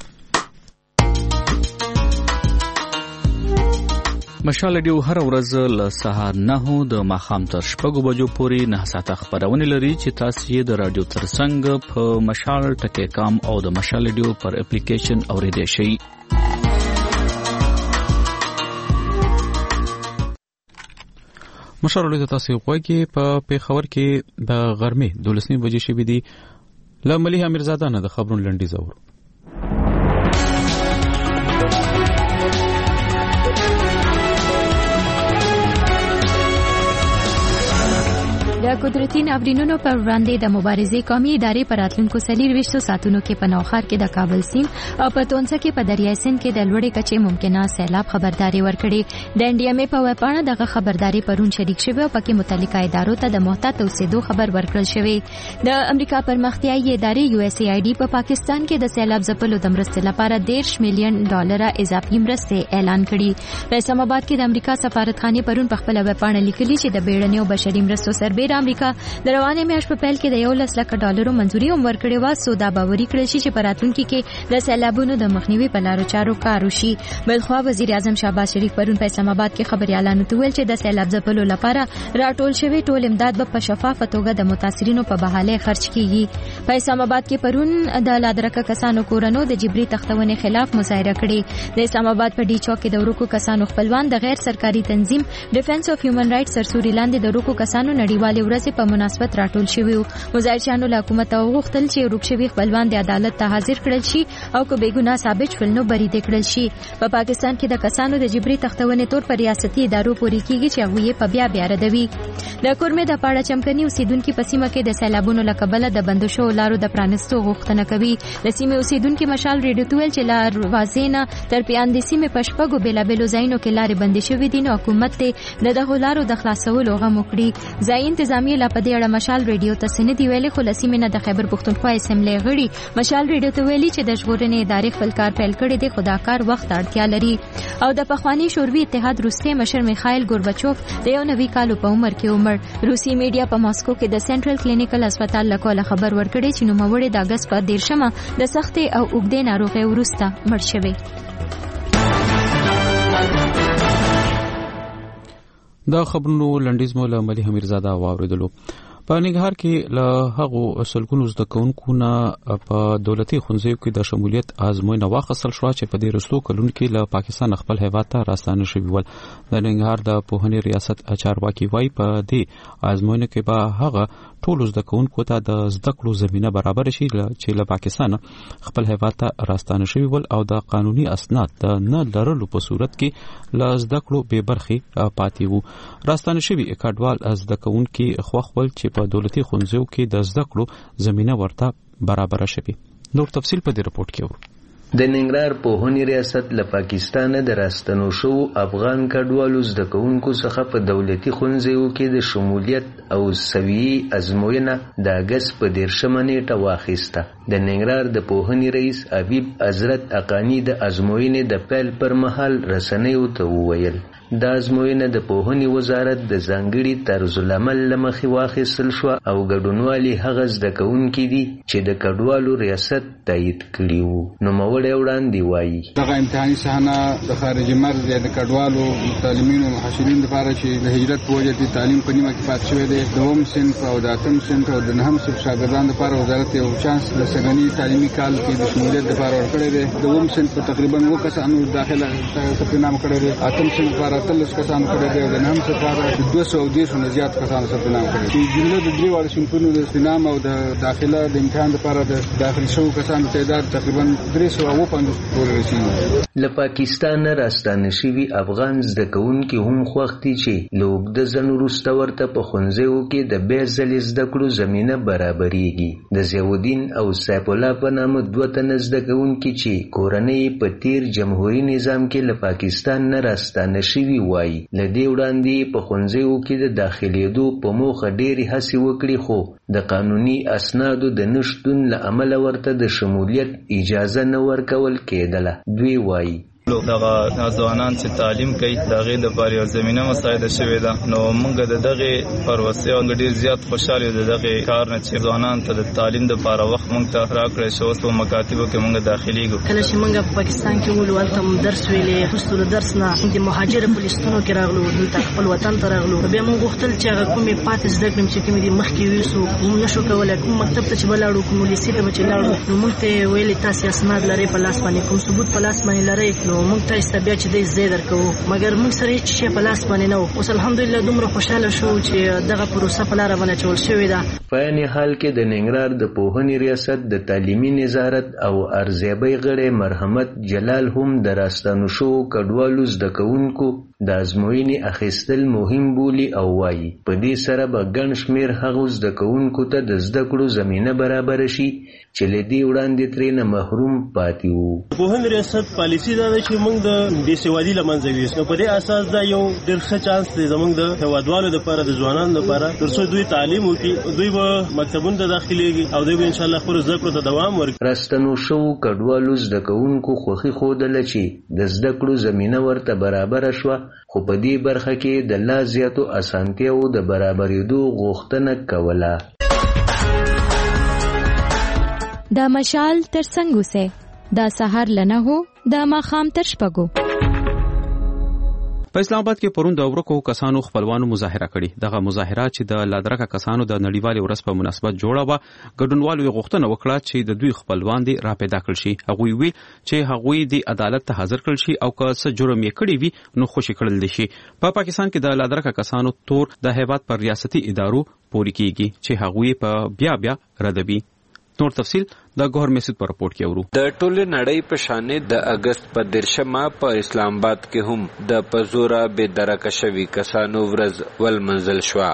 مشال ډیو هر ورځ له سهار نه د ماخام تر شپږو بجو پورې نه ساعته خبرونه لري چې تاسو یې د رادیو ترڅنګ په مشال ټکی کام او د مشال ډیو پر اپلیکیشن اوریدئ شئ. مشر له تاسو غوږی په پیښور کې د غرمې دولسنی بجې شوې دي. له مليحه میرزاده نه د خبرونو لنډیز اورو. د قدرتي ناورینونو پر وړاندې د مبارزې قومي ادارې پر راتلونکو څلورویشتو ساعتونو کې په نوښار کې د کابل سیند او په تونسه کې په دریای سند کې د لوړې کچې ممکنه سیلاب خبرداري ورکړې. د انډیا مې په وپاڼه دغه خبرداري پرون شریک شوی او پکې متعلقه ادارو ته د محتاط اوسېدو خبر ورکړل شوی. د امریکا پرمختیایي ادارې یو اس ای آی ډي په پاکستان کې د سیلاب ځپلو د مرستې لپاره دېرش میلیون ډالر اضافي مرستې اعلان کړي. په اسلام آباد کې د امریکا سفارتخانه پرون په خپل وپاڼه لیکلي چې د بیړنیو بشري مرستو سربېره امریکا د روانې میاشت په پیل کې د یو لس لک ډالرو منځوري هم ورکړې و. سو دا باوري کړل شي چې په راتلونکي کې د سیلابونو د مخنیوي په لارو چارو کار وشي. بلخوا وزیر اعظم شهباز شریف پرون په اسلام آباد کې خبريالانو ته ویل چې د سیلاب ځپلو لپاره راټول شوی ټول امداد په شفافه توګه د متاثرینو په بحاله خرج کیږي. په اسلام آباد کې پرون د لادرکه کسانو کورونو د جبري تختونې خلاف مظاهره کړې. د اسلام آباد په ډی چوک کې د ورکو کسانو خپلوان د غیر سرکاري تنظیم ډیفنس اف هیومن رائټس سرسوري لاندې د ورکو کسانو نړیوالې ورځ په مناسبت راټول شوی وو. مظاهرچیانو له حکومت غوښتل چې ورک شوی خپلوان د عدالت ته حاضر کړل شي او که بیګناه ثابت شول نو بری دې کړل شي. په پا پاکستان کې د کسانو د جبري تختونې تور پر ریاستي ادارو پورې کیږي چې هغه یې په بیا بیا ردوي. د کورمې د پاړه چمکني اوسیدونکو په سیمه کې د سیلابونو لکبله د بندو شو لارو د پرانستو غوښتنه کوي. د سیمه اوسیدونکو مشال ریډیو تویل چې لار وازینه تر پیاندې سیمه پشپګو بلابلو ځایونو کې لارې بندې شوې دي نو حکومت ته د دغه لارو د خلاصولو غوښتنه وکړي. ځای انتظامیه لا په دې اړه مشال ریډیو ته سندې ویلې خو لسی مینه د خیبر پختونخوا اسمبلی غړي مشال ریډیو ته ویلي چې د ژغورنې ادارې خپل کار پیل کړی دی خو دا کار وخت اړتیا لري. او د پخوانی شوروي اتحاد روسي مشر میخایل ګورباچوف د یو نوي کال په عمر کې عمر. روسي میډیا په ماسکو کې د سنټرل کلینیکل هسپتال له کوله خبر ورکړي چې نوموړی د اگست په دیرشمه د سختې او اوږدې ناروغۍ وروسته مړ شوی. دا خبرونو لنډیز مو له مليحه میرزاده واوریدلو. په نګهار کې له هغو سلګونو زده کوونکو نه په دولتي ښوونځیو کې د شمولیت ازموینه واخیستل شوه چې په دې رسو کلونو کې له پاکستان خپل هیواد ته راستانه شوي ول. د نګهار د پوهنې ریاست چارواکي وایي په دې ازموینه کې به هغه ټولو زده کوونکو ته د زده کړو زمینه برابر شي چې له پاکستان خپل هیواد ته راستانه شوي ول او د قانوني اسناد د نه لرلو په صورت کې له زده کړو بې برخې پاتې وو. راستانه شوي کډوال زده کوونکي خوښ ول چې په دولتي ښوونځیو کې د زده کړو زمینه ورته برابر شوي. نور تفصیل په دې رپورت کې ورو. د ننګرهار پوهنې ریاست له پاکستانه د راستنو شو افغان کډوالو زده کوونکو څخه په دولتي ښوونځیو کې د شمولیت او سویې ازموینه د اگست په دیرشمه نیټه واخیسته. د ننګرهار د پوهنې رئیس حبیب حضرت اقانی د ازموینې د پیل پر مهال رسنیو ته وویل دا ازموینه د پوهنې وزارت د ځانګړي طرز العمل له مخې واخیستل شوه او ګډونوالي هغه زده کوونکي دي چې د کډوالو ریاست تایید کړي وو. نوموړی وړاندې وایي دغه امتحاني صحنه د خارجي مرز د کډوالو متعلمینو محصلینو لپاره چې د هجرت په وجه د تعلیم په نیمه کې پاتې شوی دی د اووم صنف او د اتم صنف او د نهم صنف شاګردانو لپاره وزارت یو چانس د سږني تعلیمي کال کې د شمولیت لپاره ورکړی دی. د اووم صنف په تقریبا اووه کسانو داخله ثبت نام کړی دی. اتم صنف لپاره اتلس کسانو کړی دی او د نهم صنف لپاره دوه سوه دېرش نه زیات کسانو ثبت نام کړی دی. جمله د درې واړو صنفونو د استنام او د داخله د امتحان لپاره د داخل شوو کسانو تعداد تقریبا درې سوه اووه پنځوس پورې رسیږي. له پاکستان راستانه شوي افغان زده کوونکي هم خوښ دي چې له اوږده ځنډ وروسته ورته په ښوونځیو کې د بیا ځلې زده کړو زمینه برابریږي. د ضیاءالدین او سیف الله په نامه دوه تنه زده کوونکي چې کورنۍ په تیر جمهوري نظام کې له پاکستان نه راستانه شوي وایي له دې وړاندې په ښوونځیو کې د داخلېدو په موخه ډېرې هڅې وکړي خو د قانوني اسنادو د نشتون له امله ورته د شمولیت اجازه نه ورکول کېدله. دوی وایي دغه ځوانان چې تعلیم کوي دغه د لپاره یو زمينه مساعده شوې ده نو موږ د دغه پروسې او ډېر زیات خوشاله د دغه کار نه چې ځوانان ته د تعلیم د لپاره وخت موږ ته راکړی شو او مکاتبو کې موږ داخليږو. کله چې موږ په پاکستان کې ولول ولته درس ویلې خصوصا درس نه د مهاجر پولیسونو کې راغلو دلته خپل وطن ته راغلو بیا موږ غوښتل چې هغه کومې پاتې زده کړم چې کومې د مخکې ویسو موږ نشو کولای کوم مکتب ته چې ولاړو کوم لیسې ته چې لاړو نو موږ ته ویلې تاسو اسناد لري په لاس باندې کوم ثبوت په لاس باندې لري نو موږ ته بیا چې د زیات درکو مګر موږ سره هیڅ شی په لاس باندې نه و. اوس الحمدلله دومره خوشاله شو چې دغه پروسه په لار باندې چول شوې ده. په عین حال کې د ننګرهار د پوهنې ریاست د تعلیمي نظارت او ارزیابۍ غړی مرحمت جلال هم د راستانو شو کډوالو زده کوونکو د ازموینې اخیستل مهم بولي او وایي په دې سره به ګڼ شمېر هغو زده کوونکو ته د زده کړو زمینه برابره شي چې له دې وړاندې ترېنه محروم پاتې وو. پوهنې ریاست پالیسي دا ده چې موږ د بې سوادي له منځه یوسو. نو په دې اساس دا یو ډېر ښه چانس دی زموږ د هېوادوالو دپاره د ځوانانو دپاره تر څو دوی تعلیم وکړي دوی به مکتبونو ته داخلېږي او دوی به انشاءالله خپلو زده کړو ته دوام ورکړي. راستنو شوو کډوالو زده کوونکو خوښي ښودله چې د زده کړو زمینه ورته برابره شوه خو په دې برخه کې د لا زیاتو اسانتیاوو د برابرېدو غوښتنه کوله. دا مشال تر څنګ اوسه دا سحر لنه هو دا ماښام تر شپږو. په اسلام آباد کې پرون د ورکو کسانو خپلوانو مظاهره کړې. دغه مظاهره چې د لادرکه کسانو د نړیوالې ورځ په مناسبت جوړه وه ګډونوالو یې غوښتنه وکړه چې د دوی خپلوان دې راپیدا کړل شي. هغوی ویل چې هغوی د عدالت ته حاضر کړل شي او که څه جرم یې کړی وي نو خوشي کړل دي شي. په پا پاکستان کې د لادرکه کسانو تور د هیواد پر ریاستي ادارو پوري کیږي چې هغوی په بیا بیا ردوي. نور تفصیل د ګوهر میسید په رپورټ کې ورو. د ټوله نړۍ په شانې د اگست په دیرشمه په اسلام آباد کې هم د پزورا بې درکه شوي کسانو ورځ ولمنځل شوه.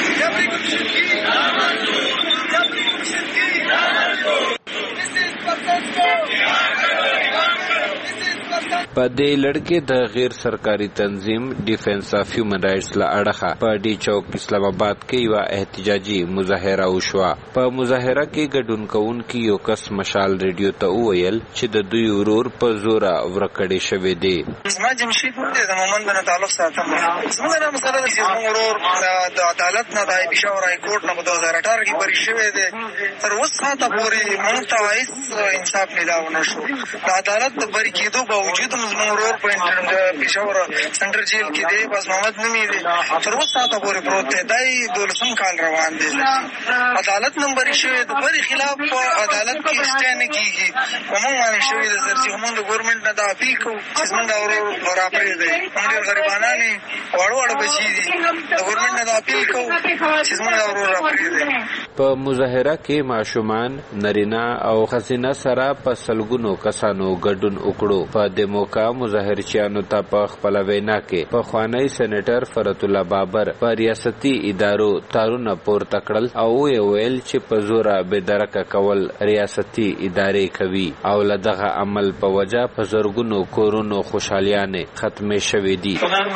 په دې لړ کې د غیر سرکاري تنظیم ډیفنس اف هیومن رائټس له اړخه په ډي چوک اسلام آباد کې یوه احتجاجي مظاهره وشوه. په مظاهره کې ګډون کوونکي یو کس مشال ریډیو ته وویل چې د دوی ورور په زوره ورکړی شوی دی. زما جمشید نوم دی، د مومند بن تعلق ساتم. زموږ دا مسله ده چې زموږ ورور د عدالت نه د پېښور های کورټ نه په دوه زره اټاره کې بری شوی دی. تر اوس ساعته پورې موږ ته هیڅ انصاف میلاو نه شو. د عدالت د بری کېدو باوجود زموږ ورور په پېښور سنټر جیل کې دی، بس محمد نومي دی، تر اوس ساعته پورې پروت دی. دا یې دولسم کال روان دی. عدالت نه بری شوی د بری خلاف په عدالت کې سټې نه کېږي. په موږ باندې شوی د سر چې موږ د ګورنمنټ نه دا اپیل کوو چې زموږ دا ورور راپرېږدئ. موږ ډېر غریبانان یې، واړه واړه بچي دي. د ګورنمنټ نه دا اپیل کوو چې زموږ دا ورور راپرېږدئ. په مظاهره کې ماشومان، نارینه او ښځینه سره په سلګونو کسانو ګډون وکړو. په دې موقع مظاهرچیانو ته په خپله وینا کې پخوانی سینیټر فرت الله بابر په ریاستي ادارو تارونه پورته کړل او ویې ویل چې په زوره بېدرکه کول ریاستي ادارې کوي او له دغه عمل په وجه په زرګونو کورونو خوشحالیانې ختمې شوې دي.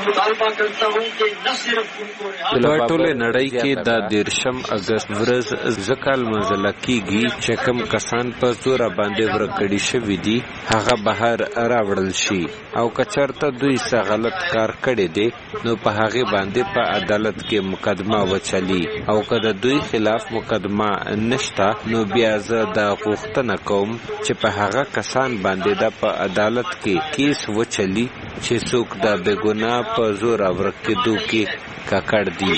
په ټولې نړۍ کې د دیرشم اګست ورځ ځکه لمانځله کېږي چې کوم کسان په زوره باندې ورکړي شوي دي هغه بهر راوړل شي او که چېرته دوی څه غلط کار کړی دی نو په هغې باندې په عدالت کې مقدمه وچلي او که د دوی خلاف مقدمه نشته نو بیا زه دا غوښتنه کوم چې په هغه کسان باندې دا په عدالت کې کیس وچلي چې څوک د بېګناه په زوره ورک کېدو کې ککړ دي.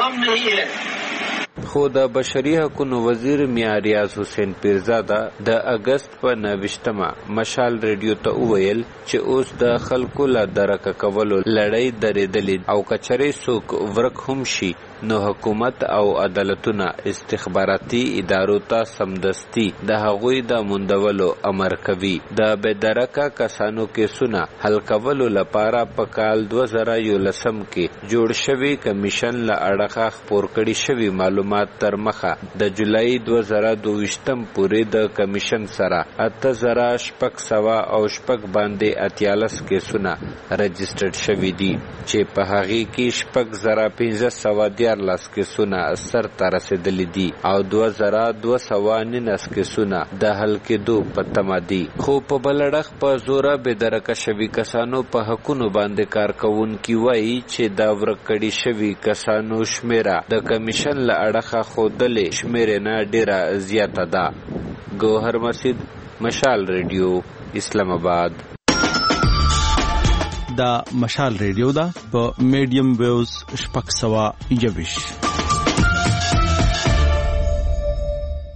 خو د بشري حقوقو وزیر میاں ریاض حسین پیرزاده د اگست په نوشتمه مشال ریډیو ته وویل چې اوس د خلکو له درکه کولو لړۍ درېدلې او که چېرې څوک ورک هم شي نو حکومت او عدالتونه استخباراتي ادارو ته سمدستي د هغوی د موندولو امر کوي. د بېدرکه کسانو کیسونه حل کولو لپاره په کال دوه زره یولسم کې جوړ شوي کمیشن له اړخه خپور کړي شوي معلومات تر مخه د جولای دوه زره دوه ویشتم پورې د کمیشن سره اته زره شپږ سوه او شپږ باندې اتیالس کیسونه رجسټرډ شوي دي چې په هغې کې شپږ زره پنځه سوه دیارلس کیسونه سر ته رسېدلي دي او دوه زره دوه سوه نولس کیسونه د حل کېدو په تمه دي. خو په بل اړخ په زوره بېدرکه شوي کسانو په حقونو باندې کار کوونکي وایي چې دا ورک کړي شوي کسانو شمېره د کمیشن له اړخه ښودلې شمېرې نه ډېره زیاته ده. ګوهر مسید، مشال ریډیو، اسلام آباد. دا مشال ریډیو ده په میډیم ویوز شپږ سوه یوویشت.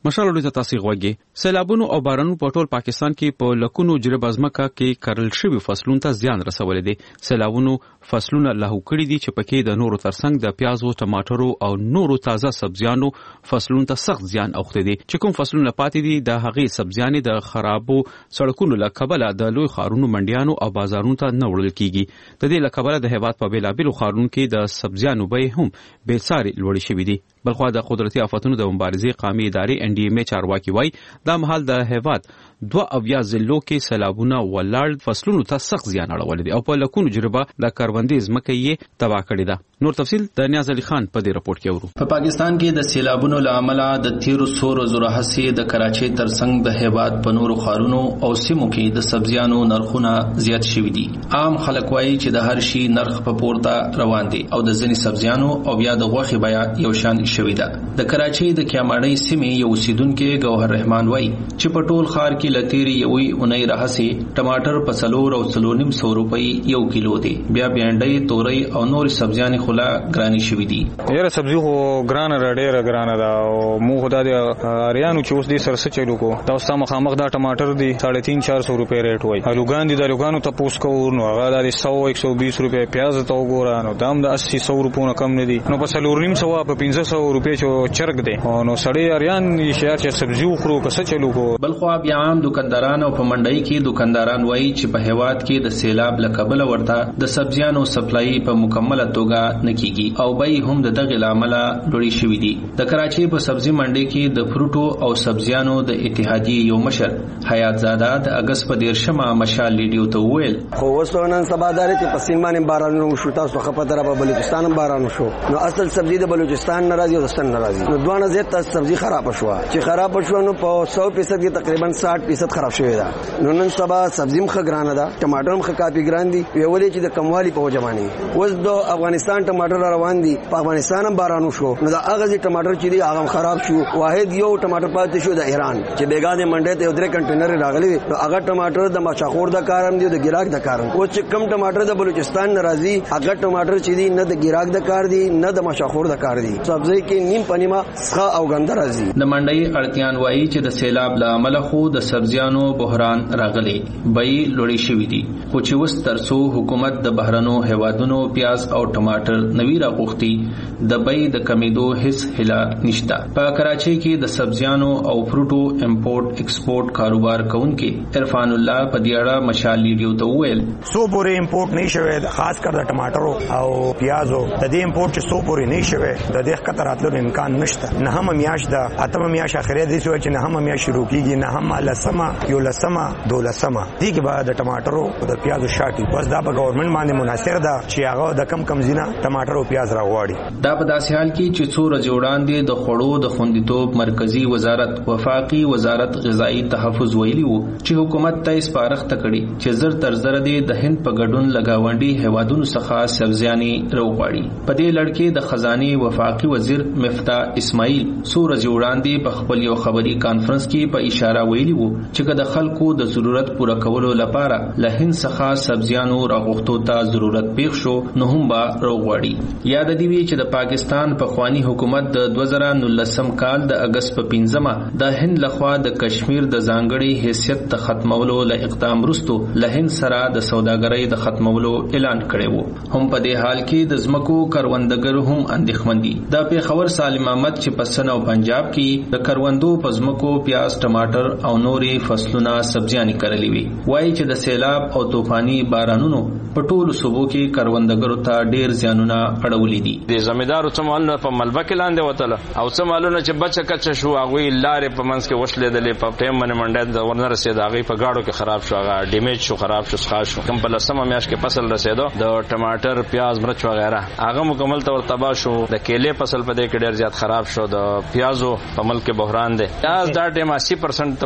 مشال اوري تاسو غوږی سیلابونو او بارانونو په ټول پاکستان کې په لکونو جرب ازمکه کې کرل شوی فصلونو ته زیان رسولې دي. سیلابونو فصلونه له کړي دي چې پکې د نورو ترڅنګ د پیازو، ټماټرو او نورو تازه سبزیانو فصلونو ته سخت زیان اوخته دي. چې کوم فصلونه پاتې دي د هغې سبزیانې د خرابو سړکونو له کبله د لوی ښارونو، منډیانو او بازارونو ته نه وړل کیږي. د دې له کبله د هیواد په بیلابیلو ښارونو کې د سبزیانو بیې هم بېساري لوړې شوې دي. بلخوا د قدرتي آفتونو د مبارزې قومي ادارې ان ډي ام چارواکي وایي دا مهال د هیواد دوه اویا ضلعو کې سیلابونه ولاړ فصلونو ته سخت زیان اړولی دی او په لکونو جربه د کروندې ځمکه یې تباه کړې ده. نور تفصیل د نیاز علي خان په دې راپورټ کې اورو. په پاکستان کې د سیلابونو له امله د تیرو څو ورځو راهیسې د کراچۍ ترڅنګ د هیواد په نورو ښارونو او سیمو کې د سبزیانو نرخونه زیات شوي دي. عام خلک وایي چې د هر شي نرخ په پورته روان دي او د ځینې سبزیانو او بیا د غوښې بیه یو شان شوې ده. د کراچۍ د کیاماړۍ سیمې یو اوسیدونکي ګوهر رحمان وایي چې په ټول ښار کې له تیرې یوې اونۍ راهیسې ټماټر په څلور او څلور نیم سوه روپۍ یو کیلو دی. بیا بینډۍ، تورۍ او نورې سبزیانې خو لا ګرانې شوي دي. یاره سبزي خو ګرانه ده، ډېره ګرانه ده او موږ خو دا د اریانو چې اوس دې سره څه چلو کو دا اوس تا مخامخ دا ټماټر دی ساڑھے تین چار سو روپۍ ریټ وایي. الوګان دي د الوګانو تپوس کوو نو هغه دا د سو ایک سو بیس روپۍ. پیاز ته وګوره نو دا هم د اسی سو روپو نه کم نه دي. نو په څلور نیم سوه په پنځه سوه روپۍ چې چرګ دی نو سړی اریان شهر چې سبزي وخورو که څه چلو کو. بلخوا بیا عام دکانداران او په منډۍ کې دکانداران وایي چې په هیواد کې د سیلاب له کبله ورته د سبزیانو سپلای په مکمله توګه نه کیږي او بیې هم د دغې له امله لوړې شوي دي. د کراچۍ په سبزي منډۍ کې د فروټو او سبزیانو د اتحادیې یو مشر حیات زاده د اګست په دېرشمه مشال ریډیو ته وویل خو اوس نن سبا دا دی چې په سیند باندې بارانونه وشو، تاسو ښه پته ده په بلوچستان هم باران وشو. نو اصل سبزي د بلوچستان نه راځي او د ستن نه راځي. نو دوانه زیات سبزي خراب شوه چې خراب شوه نو په سو فیصد کې تقریبا ساٹھ فیصد خراب شوی ده. نو نن سبا سبزي هم ښه ګرانه ده، ټماټر هم ښه کافي ګران دي. ویولې چې د کموالي په وجه باندې اوس د افغانستان ټماټر روان دي، په افغانستان هم باران وشو نو دا هغه چې ټماټر چې دی هغه خراب شو. واحد یو ټماټر پاتې شو د ایران چې بیګا د منډې ته یو درې کنټینر راغلي نو هغه ټماټر د مشاخور د کارم دی د ګراک د کارم. اوس چې کم ټماټر د بلوچستان ناراضي هغه ټماټر چې دی نه د ګراک د کار دی نه د مشاخور د کار دی. سبزی کې نیم پنیما ښه او ګنده راځي. د منډۍ اړتیان وایي چې د سیلاب له امله خو د سبزیانو بحران راغلی، بیې لوړې شوي دي. خو چې اوس تر څو حکومت د بهرنو هیوادونو پیاز او ټماټر نوي راغوښتي د بیې د کمیدو هیڅ هیله نشته. په کراچۍ کې د سبزیانو او فروټو امپورټ ایکسپورټ کاروبار کوونکي عرفان الله په دې اړه مشال ریډیو ته وویل سو پورې امپورټ نه شوی د خاص کر د ټماټرو او پیازو د دې امپورټ چې سو پورې نه شوی د دې خطر راتلو امکان نشته. نه هم میاش د اتم میاش اخرې دي چې نه هم میاش شروع کیږي نه هم لسمه یو لسمه دولسمه دي کې بعد د ټماټرو او د پیازو شاټي بس دا په ګورنمنت باندې مناسب ده چې هغه د کم کم زینه ټماټر او پیاز راغواړي. دا په داسې حال کې چې څو ورځې وړاندې د خوړو د خوندیتوب مرکزی وزارت وفاقي وزارت غذایی تحفظ ویلي وو چې حکومت ته سپارښت کړي چې زر تر زر د هند په ګډون لګاونډي هیوادونو څخه سبزیانې راوغواړي. په دې لړ کې د خزانه وفاقي وزیر مفتاح اسماعیل څو ورځې وړاندې په خپل یو خبري کانفرنس کې په اشاره ویلي وو چې د خلکو د ضرورت پوره کولو لپاره له هند څخه سبزیانو راغوښتو ته ضرورت پیښ شو نو هم به راوغواړي. یاد دی وی چې د پاکستان په خوانی حکومت د دوه زره نولسم کال د اگست په پنځمه د هند لخوا د کشمیر د ځانګړي حیثیت د ختمولو له اقدام وروسته له هند سره د سوداګرۍ د ختمولو اعلان کړی وو. هم په دې حال کې د ځمکو کروندګر هم اندېښمن دي. د پیښور سالم احمد چې په سن او پنجاب کې د کروندو په ځمکو پیاز، ټماټر او نورې فصلونه سبزیانې کرلې وي، وایي چې د سیلاب او طوفاني بارانونو په ټولو صوبو کې کروندګرو ته ډېر زیانونه اړولي دي. د زمیدارو څه مالونه په ملبه کې لاندې وتله او څه مالونه چې بچه کچه شو هغوی لارې په منځ کې وشلېدلې په ټایم باندې منډه د ورنه رسېد هغوی په ګاډو کې خراب شو، هغه ډیمیج شو، خراب شو، څښا شو. کوم په لسمه میاشت کې فصل رسېدو د ټماټر، پیاز، مرچ وغیره هغه مکمل طور تباه شو. د کیلې فصل په دې کې ډېر زیات خراب شو. د پیازو په ملک کې بحران دی. پیاز دا ټایم اسی پرسنټ ته خراب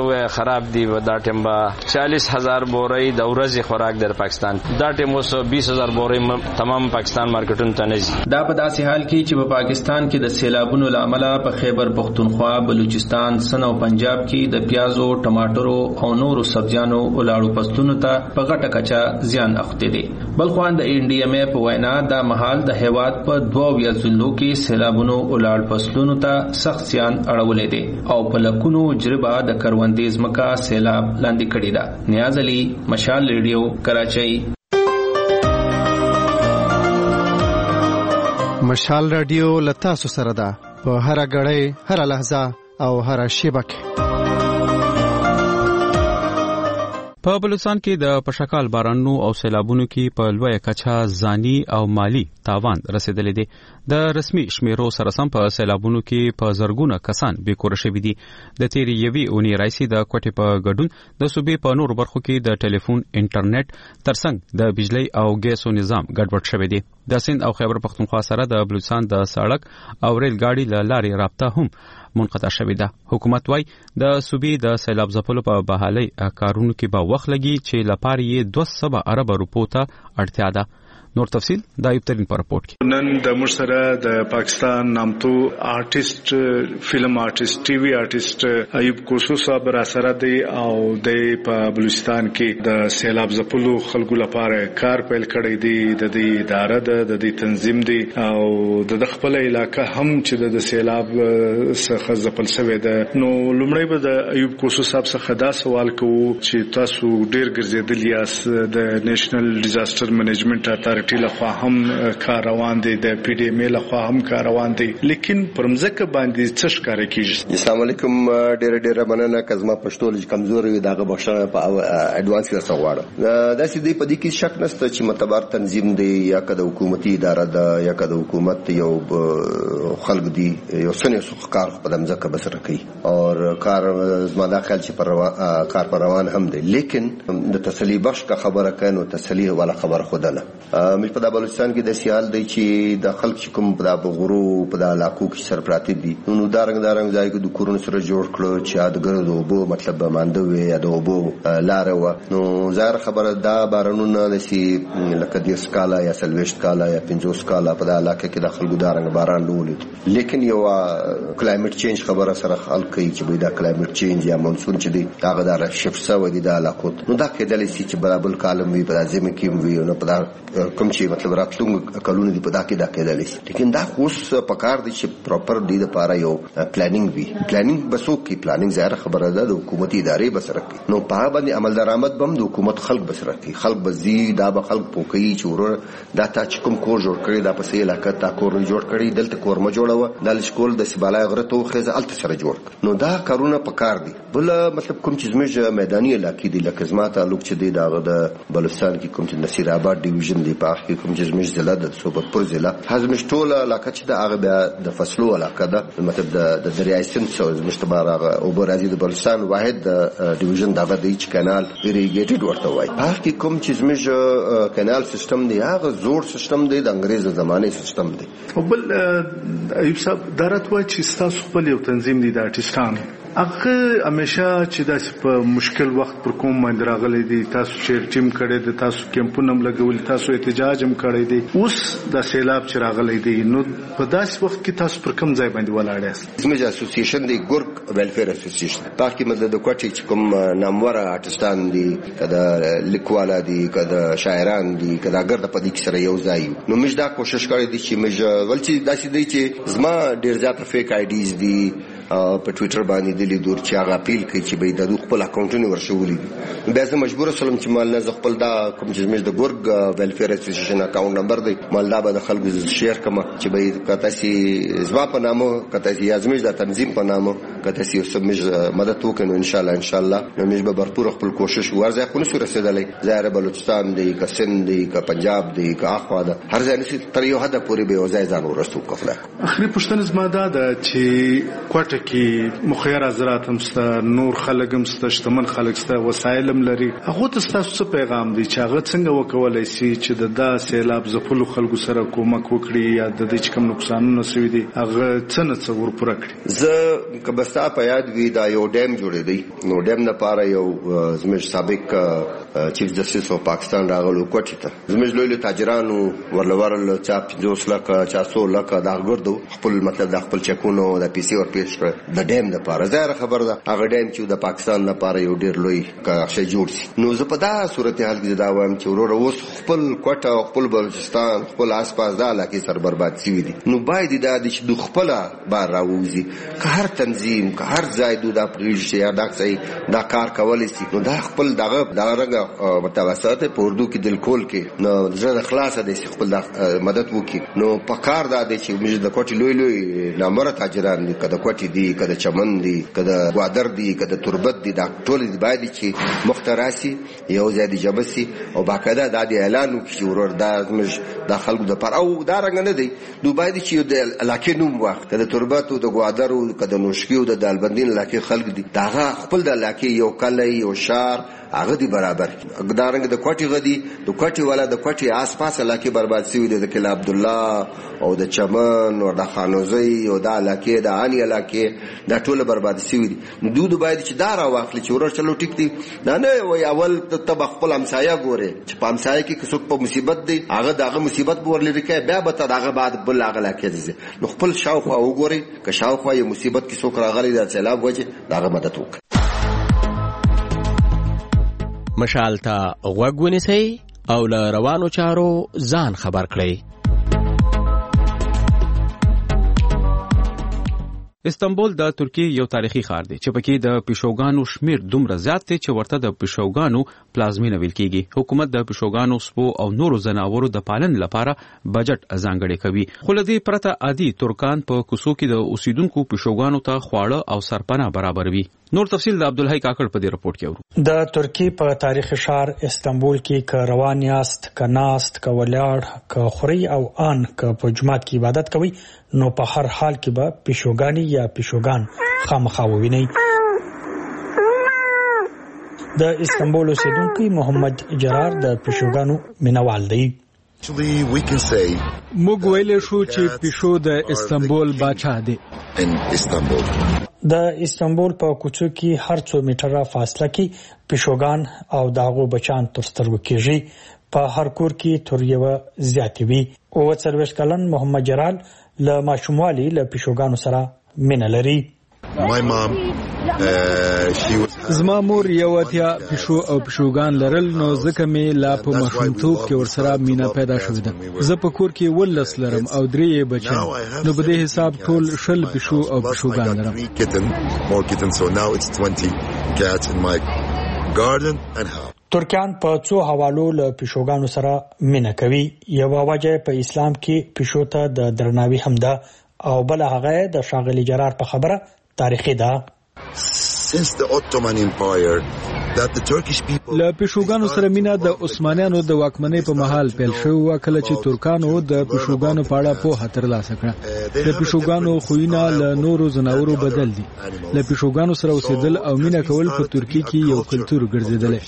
خراب دي دا ټیم با چالیس هزار بوري د ورځې خوراک در پاکستان دا ټیم اوس بیس هزار بوري تمام پاکستان مارکیټونو ته نږدې. دا په داسې حال کې چې په پاکستان کې د سیلابونو لامل په خیبر پختونخوا، بلوچستان، سن او پنجاب کې د پیازو، ټماټرو او نورو سبزیانو ولاړو فصلونو ته په غټه کچه زیان اخته دي. بلخو د ان ډي ام ای په وینا دا مهال د هیواد په دوه ویا ضلعو کې سیلابونو ولاړ فصلونو ته سخت زیان اړولې دي او په لکونو جربه د کروندې ځمکه سیلاب لاندې کړې ده. نیاز علي، مشال ریډیو، کراچۍ. مشال رادیو لتاسو سره ده په هر غړې، هر لحظه او هر شیبه کې. په بلوچستان کې د پشکال بارانونو او سیلابونو کې په لویه کچه ځاني او مالی تاوان رسیدلی دی. د رسمي شمیرو سره سم په سیلابونو کې په زرګونه کسان بیکور شوي دي. د تیری یوي اونۍ راځي د کوټې په ګډون د صوبې په نورو برخو کې د ټلیفون، انټرنیټ ترڅنګ د بجلی او ګیسو نظام ګډوډ شوی دی. د سند او خیبر پختونخوا سره د بلوچستان د سړک او ریل ګاډي له لارې رابطه هم منقطع شوی ده. حکومت وايي د صوبې د سیلاب ځپلو په بحالي کارونو کې به وخت لګي چې لپاره یې دوه سوه ارب روپو ته اړتیا ده. نور تفصیل د ایوب ترین په رپورت کې. نن د مشره د پاکستان نامتو آرټیست، فلم آرټیست، ټي وي آرټیست ایوب کوسو صاحب را سره دی او د په بلوچستان کې د سیلاب ځپلو خلکو لپاره کار پیل کړی دی. د دې اداره د دې تنظیم دی او د خپل علاقې هم چې د سیلاب څخه ځپل شوی ده. نو لومړی به د ایوب کوسو صاحب څخه دا سوال کوو چې تاسو ډیر ګرځېدل یاست، د نېشنل ډیزاستر منیجمنت اتارټي لخوا هم کار روان دي، د پی ډي ایم ای لخوا هم کار روان دي، لیکن پرمځکه باندې څه ښکار کیږي؟ السلام علیکم. ډېر ډېر مننه. کزما پښتو لږ کمزوري وي دغه بښنه په اډوانس کې راغواړم. دا چې دې په دې کې شک نشته چې معتبر تنظیم دی یا کده حکومتي اداره ده یا کده حکومت یو خلک دي یو سنې کار په دمځکه بسره کوي او کار زما دا خیال چې پر کار پر روان هم دی، لیکن د تسلی بخش کا خبره کانو تسلی ولا خبر خودنه. مې په بلوچستان کې د سیال دی چې د خلک کوم په غرو په علاقو کې سرپراتی دي نو دارنګ دارنګ ځای کې د کورونو سره جوړ کړو چې یادګر د اوبو مطلب مانده وي یا د اوبو لار و. نو ظاهر خبره دا بارانونه د سی لکه د سکالا یا سلويشت کالا یا پنځوس کالا په علاقه کې د خلکو دارنګ باران لولید، لیکن یو کلایمټ چینج خبره سره خلک کوي چې دا کلایمټ چینج یا مونسون چې دی هغه دار شفت سو دي د علاقو. نو دا کېدلی شي چې برابر کالم وي په ځمه کې وي نو په کوم چې مطلب راتلونکو کلونو دی په دا کې دا کېدلی شي، لیکن دا اوس په کار دی چې پراپر دی د پاره یو پلانینګ وي. پلانینګ بسو کې پلانینګ ظاهر خبره ده د حکومتي ادارې بسره کوي. نو په باندې عمل درآمد بم د حکومت خلک بسره کوي، خلک بزي دا به خلک پوکي چې ورور دا تا چې کوم کور جوړ کړی دا په سې علاقې تا کور جوړ کړی دلته کور ما جوړاوه د سکول د سبالای غرتو خزه الته سره جوړ. نو دا کارونه په کار دي. بل مطلب کوم چې زموږ میداني علاقې دي لکه زما تعلق چې دی دا د بلوچستان کې کوم چې نصیر آباد ډیویژن دی په کې کوم چې زموږ ضلع د صوبتپور ضلع حزمش ټوله علاقه چې د هغه بیا د فصلو علاقه ده مطلب د دریای سند سو زموږ تبار هغه او برازي د بلوچستان واحد ډیویژن دغه دی چې کانال ایریګیټډ ورته وایي. هغه کې کوم چې زموږ کانال سیستم دی هغه زوړ سیستم دی د انګريز زمانه سیستم دی. او بل ایوب صاحب درات وای چې تاسو خپل یو تنظیم دی د آرټیستان هغه همیشه چې داسې په مشکل وخت پر کوم باندې راغلي دي، تاسو چې ټیم کړی دی، تاسو کیمپونه هم لګولي، تاسو احتجاج هم کړی دی، اوس د سیلاب چې راغلی دی نو په داسې وخت کې تاسو پر کوم ځای باندې ولاړ یاست؟ زموږ اسوسییشن دی ګورګ ویلفیر اسوسییشن پاکي مدد د کوټي چې کوم نامور آرټیستان دي کدا لیکوالا دي کدا شاعران دي کدا ګرد په دې کې سره یو ځای نو موږ دا کوشش کړی دي چې موږ ولچې داسې دی چې زما ډیر زیات فیک آی ډیز دي په ټوئیټر باندې د لیدور چې هغه اپیل کوي چې به د خپل اکاونټونو ورشولي دي. بیا زه مجبور شوم چې مال نه خپل دا کوم چې زموږ د ګورګ ویلفیر اسوسییشن اکاونټ نمبر دی مال دا به د خلکو شیر کما چې به کته سي زما په نامو کته سي زموږ د تنظیم په نامو کته سي سمج مدد وکړو ان شاء الله ان شاء الله نو موږ به भरपूर خپل کوشش ورځه خو نسو رسیدلې ظاهر بلوچستان دی که سند دی که پنجاب دی که اخوا ده هر ځای نسي تر یو حد پورې به وځي ځان ورسو کوله. اخري پښتنه زما دا چې کوټه کوټه کې مخیر حضرات هم ستا نور خلک هم ستا شتمن خلک ستا وسایل هم لري هغه ته تاسو څه پیغام دی چې هغه څنګه وکولای شي چې د دا سیلاب ځپلو خلکو سره کومک وکړي یا د دې کوم نقصانونه سوي دي هغه څنګه څور پوره کړي زه کبستا په یاد وی دا یو ډیم جوړې دی نو ډیم لپاره یو زموږ سابق چیف جسټس اف پاکستان راغلو کوټه ته زموږ لوی تاجرانو ورلورل چا پنځوس لک چا څو لک دا ګردو خپل مطلب د خپل چکونو د پیسي ور پیش کړ د ډیم لپاره زه خبر ده هغه ډیم چې د پاکستان لپاره یو ډیر لوی شی جوړ شي نو زه په دا صورتحال کې دا وایم چې ورور اوس خپل کوټه او خپل بلوچستان خپل آسپاس دا علاقې سر برباد شي دي نو باید دا د خپل بار راوځي که هر تنظیم که هر ځای دا پریږ شي یا دا ځای دا کار کولای شي نو دا خپل دغه دا رنګ متوسط په اردو کې دل کول کې نو زړه خلاصه دي خپل مدد وکړي نو په کار دا دي چې موږ د کوټې لوی لوی نامره تاجران دي کده کوټې دي کده چمن دي کده غوادر دي کده تربت دي دا ټول دي باید چې مختراسي یو ځای دي جبسي او باقاعده دا د اعلان وکړي ورور دا موږ د خلکو د پر او دا رنګ نه دي دوی باید چې د علاقې نوم واخ کده تربت او د غوادر او کده نوشکی او د دالبندین علاقې خلک دي دا خپل د علاقې یو کلی یو شهر هغه دی برابر دارنګ د کوټي غدي د کوټي والا د کوټي آسپاس علاقې برباد شوی دي د کله عبد الله او د چمن او د خانوزي او د علاقې د اني علاقې دا ټول برباد شوی دي نو دوی باید چې دا را واخلي چې ورور چلو ټیک دي نه نه وای اول ته خپل همسایه ګوره چې په همسایه کې څوک په مصیبت دی هغه دغه مصیبت به ورلې کې بیا به دغه بعد بل هغه علاقې دي نو خپل شاوخوا وګوري که شاوخوا یې مصیبت کې څوک راغلي د سیلاب وجه دغه مدد وکړي مشال ته غوږ ونیسئ او له روانو چارو ځان خبر کړئ. استنبول د ترکیه یو تاریخي ښار دی چې پکې د پیشوګانو شمیر دومره زیات دی چې ورته د پیشوګانو پلازمینه ویل کیږي. حکومت د پیشوګانو سپو او نورو ځناورو د پالنې لپاره بجټ ځانګړی کوي. خو له دې پرته عادي ترکان په کوڅو کې د اوسیدونکو پیشوګانو ته خواړه او سرپناه برابروي. نور تفصیل د عبدالحی کاکړ په دې رپورت کې ورو. د ترکیه په تاریخي ښار استنبول کې ک روان یاست ک ناست ک ولاړ ک خوري او ان ک په جماعت کې عبادت کوي نو په هر حال کې به پیشوګانی یا پیشوګان خامخا وویني. د استنبول اوسیدونکو محمد جرار د پیشوګانو مینوال دی. موږ ویلی شو چې پیشو د استنبول باچا دی. د استنبول په کوڅو کې هر څو میټره فاصله کې پیشوګان او داغو بچان تر سترګو کېږي. په هر کور کې تر یو زیاتې وي. او څلوېښت کلن محمد جرال له ماشوموالي له پیشوګانو سره مینه لري. زما مور یو اتیا پیشو او پیشوګان لرل نو ځکه مې لا په ماشومتوب کې ورسره مینا پیدا شوې ده. زه په کور کې ولس لرم او درې بچیان نو په دې حساب ټول شل پیشو او پیشوګان لرم. ترکیان په څو حوالو له پیشوګانو سره مینه کوي. یو وجه په اسلام کې پیشو ته د درناوي هم ده او بل هغه د شاغلی جرار په خبره تاریخي ده. له پیشوګانو سره مینا د عثمانیانو د واکمنۍ په مهال پیل شو کله چې ترکانو د پیشوګانو په اړه پوهه ترلاسه کړه. د پیشوګانو خوینه له نورو ځناورو بدل دي. له پیشوګانو سره اوسېدل او مینا کول په ترکیه کې یو کلتور ګرځیدلی.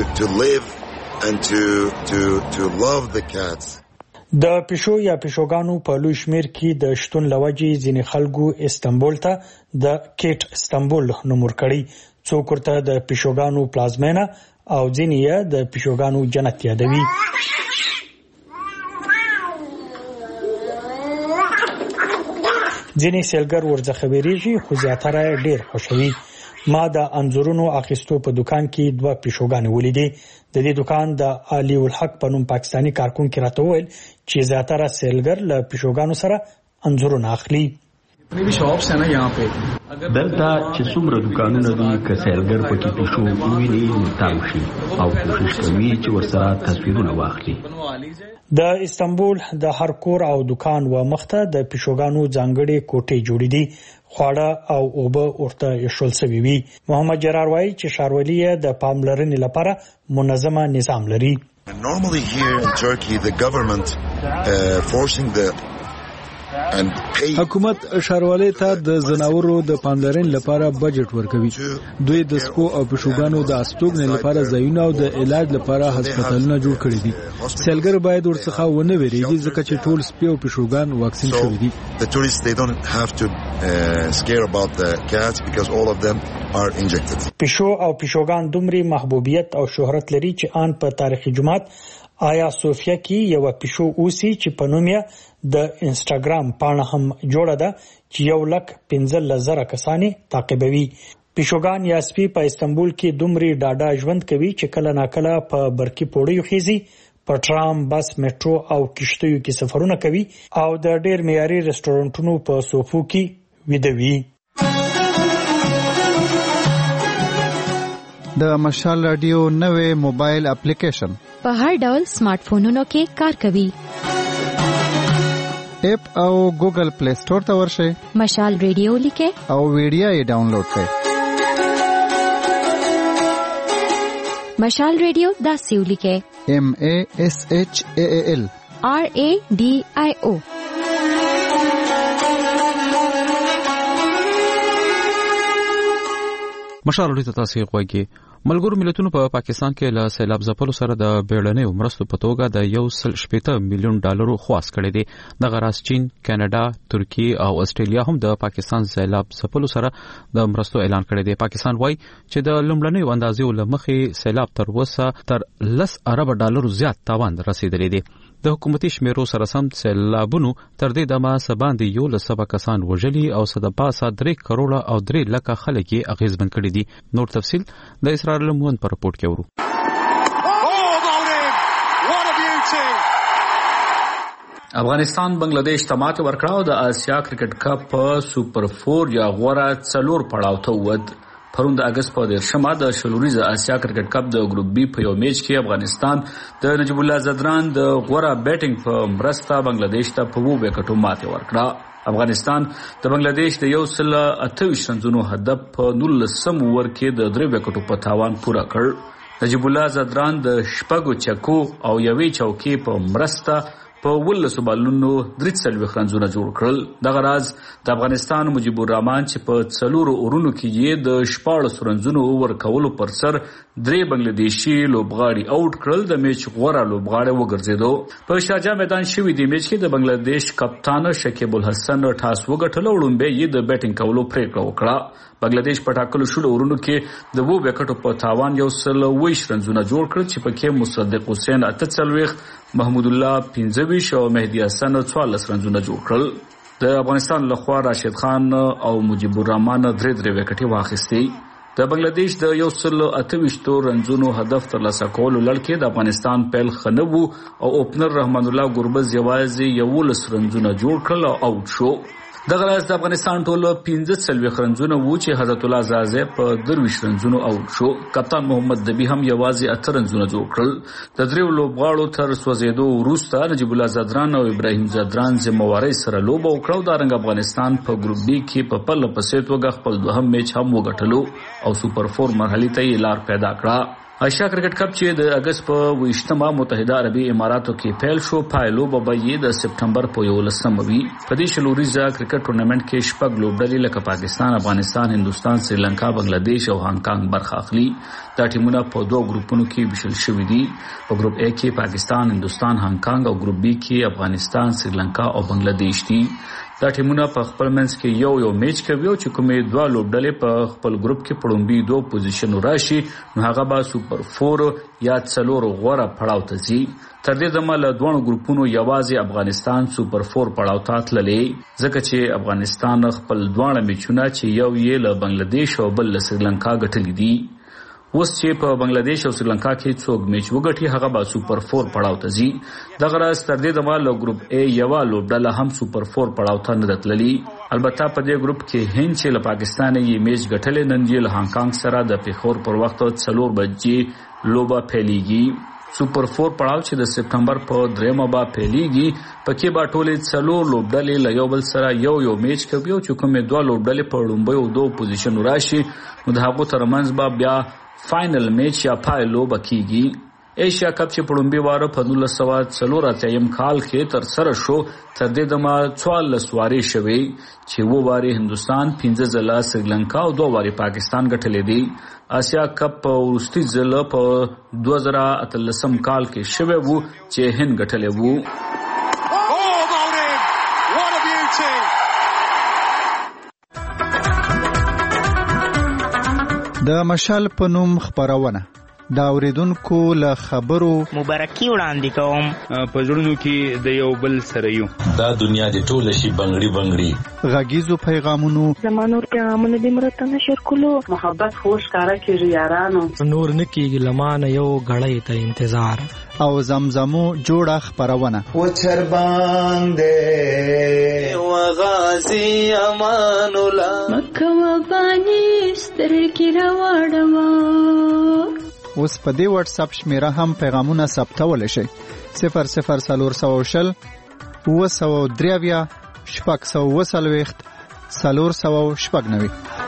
د پیشو یا پیشوګانو په لوی شمیر کې د شتون لوجې ځینې خلکو استنبول ته د کیټ استنبول نوم ورکړی. څوک ورته د پیشوګانو پلازمینه او ځینې یې د پیشوګانو جنت یادوي. ځینې سیلګر ورڅخه ویریږي خو زیاتره ډیر خوښوي. ما د انځورونو اخیستو په دکان کې دوه پیشوګانې ولیدې. د دې دکان د علي الحق په نوم پاکستانی کارکونکي راته وویل چې زیاتره سیلګر له پیشوګانو سره انځورونه اخلي. دلته چې څومره دکانونه دي که سیلګر پکې پیشو وویني نو تاو شي او کوشش کوي چې ورسره تصویرونه واخلي. د استنبول د هر کور او دکان و مخته د پیشوګانو ځانګړي کوټې جوړې دي. خواړه او اوبه ورته ایښول سوي وي. محمد جرار وایي چې ښاروالي د پاملرنې لپاره منظمه نظام لري. حکومت ښاروالۍ ته د زناورو د پاملرنې لپاره بجټ ورکوي. دوی د سپو او پشوګانو د استوګنې لپاره ځایونه او د علاج لپاره هسپتالونه جوړ کړي دي. سیلګر باید ورڅخه ونه ویریږي ځکه چې ټول سپي او پشوګان واکسین شوي دي. The tourists they don't have to uh, scare about the cats because all of them are injected. پشو او پشوګان دومره محبوبیت او شهرت لري چې آن په تاریخي جمعات آیا صوفیا کې یو پشو اوسي چې په نوم یې د انسټاګرام پاڼه هم جوړه ده چې یو لک پنځه لزره کسانې تعقیبوي. پشوګان یا سپي په استنبول کې دومره ډاډه ژوند کوي چې کله ناکله په برقي پوړیو خېزي، په ټرام، بس، میټرو او کشتیو کې سفرونه کوي او د ډېر معیاري رستورانټونو په صوفو کې ویده وي. د مشال رادیو نوې موبایل اپلیکیشن په هر ډول سمارټ فونونو کې کار کوي. اپ او ګوګل پلی سٹور ته ورشئ، مشال رادیو لیکئ او ویډیو یې ډاونلوډ کړئ. مشال رادیو داسې ولیکئ: M A S H A A L R A D I O. مشال رادیو تاسو غوږی. ملګرو ملتونو په پا پاکستان کې له سیلاب ځپلو سره د بیړنیو مرستو په توګه د یو سل شپېته میلیون ډالرو خواست کړی دی. دغه راز چین، کاناډا، ترکیه او استرالیا هم د پاکستان سیلاب ځپلو سره د مرستو اعلان کړی دی. پاکستان وایي چې د لومړنیو اندازې له مخې سیلاب تر اوسه تر لس ارب ډالرو زیات تاوان رسیدلی دی. د حکومتي شمیرو سره سم سیلابونو تر دې دمه سباندې یو لسبه کسان وژلي او صد پاسه درې کروڑه او درې لکه خلک یې اغیزمن کړي دي. نور تفصیل د اسرار لمون پر رپورټ کې ورو. افغانستان بنگلاديش ته ماته ورکړه او د آسیا کرکټ کپ په سوپر فور یا غوړه څلور پړاو ته ود. پرون د اگست په دیرشمه د شلوریزه آسیا کرکټ کپ د ګروپ بی په یو میچ کې افغانستان د نجیب الله زدران د غوړه بیټینګ په مرسته بنگلاديش ته په وو وکټو ماته ورکړه. افغانستان د بنگلاديش د یو سل اته رنونو هدف په نولسم اوور کې د درې وکټو په تاوان پوره کړ. نجیب الله زدران د شپږو چکو او یوې چوکۍ په مرسته په ولسو بالونو درې څلوېښت رنونه جوړ کړل. دغه راز د افغانستان مجیب الرحمن چې په څلورو اورونو کې یې د شپاړسو رنونو اوور کولو پر سر درې بنگلاديشي لوبغاړي آوټ کړل. د میچ غوره لوبغاړی وګرځېدو. په شارجه میدان شوي دی میچ کې د بنگلاديش کپتان شکیب الحسن ټاس وګټلو او لومبه یې د بیټینګ کولو پریکړه وکړه. بنگلاديش په ټاکلو شلو اورونو کې د وو وکټو په تاوان یو سل اوویشت رنونه جوړ کړل چې پکې مصدق حسین اته څلوېښت، محمود الله پنځه ویشت او مهدي حسن څوارلس رنونه جوړ کړل. د افغانستان لخوا راشد خان او مجیب الرحمن درې درې وکټې واخیستې. د بنگلاديش د یو سل اته ویشتو رنونو هدف ترلاسه کولو لړ کې د افغانستان پیل خنبو او اوپنر رحمان الله ګربز یوازې یولس رنونه جوړ کړل او آوټ شو. دغه راز د افغانستان ټول پنځه څلوېښت رنونه وو چې حضرت الله زازه په درویشت رنونو آوټ شو. کپتان محمد دبی هم یوازې اته رنونه جوړ کړل. د دریو لوبغاړو تر سوځېدو وروسته نجیب الله زدران او ابراهیم زدران ذمہوارۍ سره لوبه وکړه. د رنګ افغانستان په ګروپ بی کې په پرله پسې توګه خپل دوهم میچ هم وګټلو او سوپر فور مرحلې ته یې لار پیدا کړه. آسیا کرکټ کپ چې د اگست په ویشتمه متحده عربي اماراتو کې پیل شو، پایلو به یې د سپټمبر په یولسمه وي. په دې شلوریزه کرکټ ټورنمنټ کې شپږ لوبډلې لکه پاکستان، افغانستان، هندوستان، سریلانکا، بنگلاديش او هانګ کانګ برخه اخلي. دا ټیمونه په دوه ګروپونو کې ویشل شوي دي. په ګروپ A کې پاکستان، هندوستان، هانګ کانګ او ګروپ B کې افغانستان، سریلانکا او بنگلاديش دي. دا ټیمونه په خپل منځ کې یو یو میچ کوي او چې کومې دوه لوبډلې په خپل ګروپ کې پړومبي دوه پوزیشن راشي نو هغه به سوپر فور یا څلور غوره پړاو ته ځي. تر دې دمه له دوه ګروپونو یوازې افغانستان سوپر فور پړاو ته تللی، ځکه چې افغانستان خپل دوه میچونه چې یو یې له بنگلاديش او بل له سریلانکا ګټلي دي. اوس چې په بنگلاديش او سریلانکا کې څوک میچ وګټي هغه به سوپر فور پړاو ته ځي. دغه راز تر دې دمه له ګروپ A یو لوبډله هم سوپر فور پړاو ته نه تللی. البته په دې ګروپ کې هند چې له پاکستان یې میچ ګټلې، نن یې له هانګ کانګ سره د پیښور پر وخت څلور بجې لوبه پیلیږي. سوپر فور پړاو چې د سپټمبر په دریمه به پیلیږي، پکې به ټولې څلور لوبډلې له یو بل سره یو یو میچ کوي او چې کومې دوه لوبډلې په لومړیو دوه پوزیشنو راشي نو د هغو ترمنځ به بیا فائنل میچ یا پای لوبه کیږي. ایشیا کپ چې په لومړي واره په نولس سوه څلور اتیا کال کې تر سره شو تر دې دمه څوارلس وارې شوې چې و وارې هندوستان پنځه ځله سریلانکا او دوه وارې پاکستان ګټلې دي. آسیا کپ په وروستي ځله په دوه زره اتلسم کال کې شوی وو چې هند ګټلې وو. د مشال په نوم خبرونه دا اوریدونکو له خبرو مبارکي وړاندې کوم. په ژوندونو کې د یو بل سره یو دا دنیا د ټول شي بنگړي بنگړي غږیزو پیغامونو زمانور پیغامونه د مرته نشر کولو محبت خوش کارا کیږي یارانو نور نکیږي لمانه یو غړې ته انتظار او زمزمو جوړه خبرونه و چربان دې و غازی امان الله مکه و بانی سترګې راوړم. اوس په دې واتس اپ شمیره هم پیغامونه ثبتول شي صفر صفر څلور سوه شل اوه سوه درې اویا شپږ سوه اوه څلوېښت څلور سوه شپږ نوي.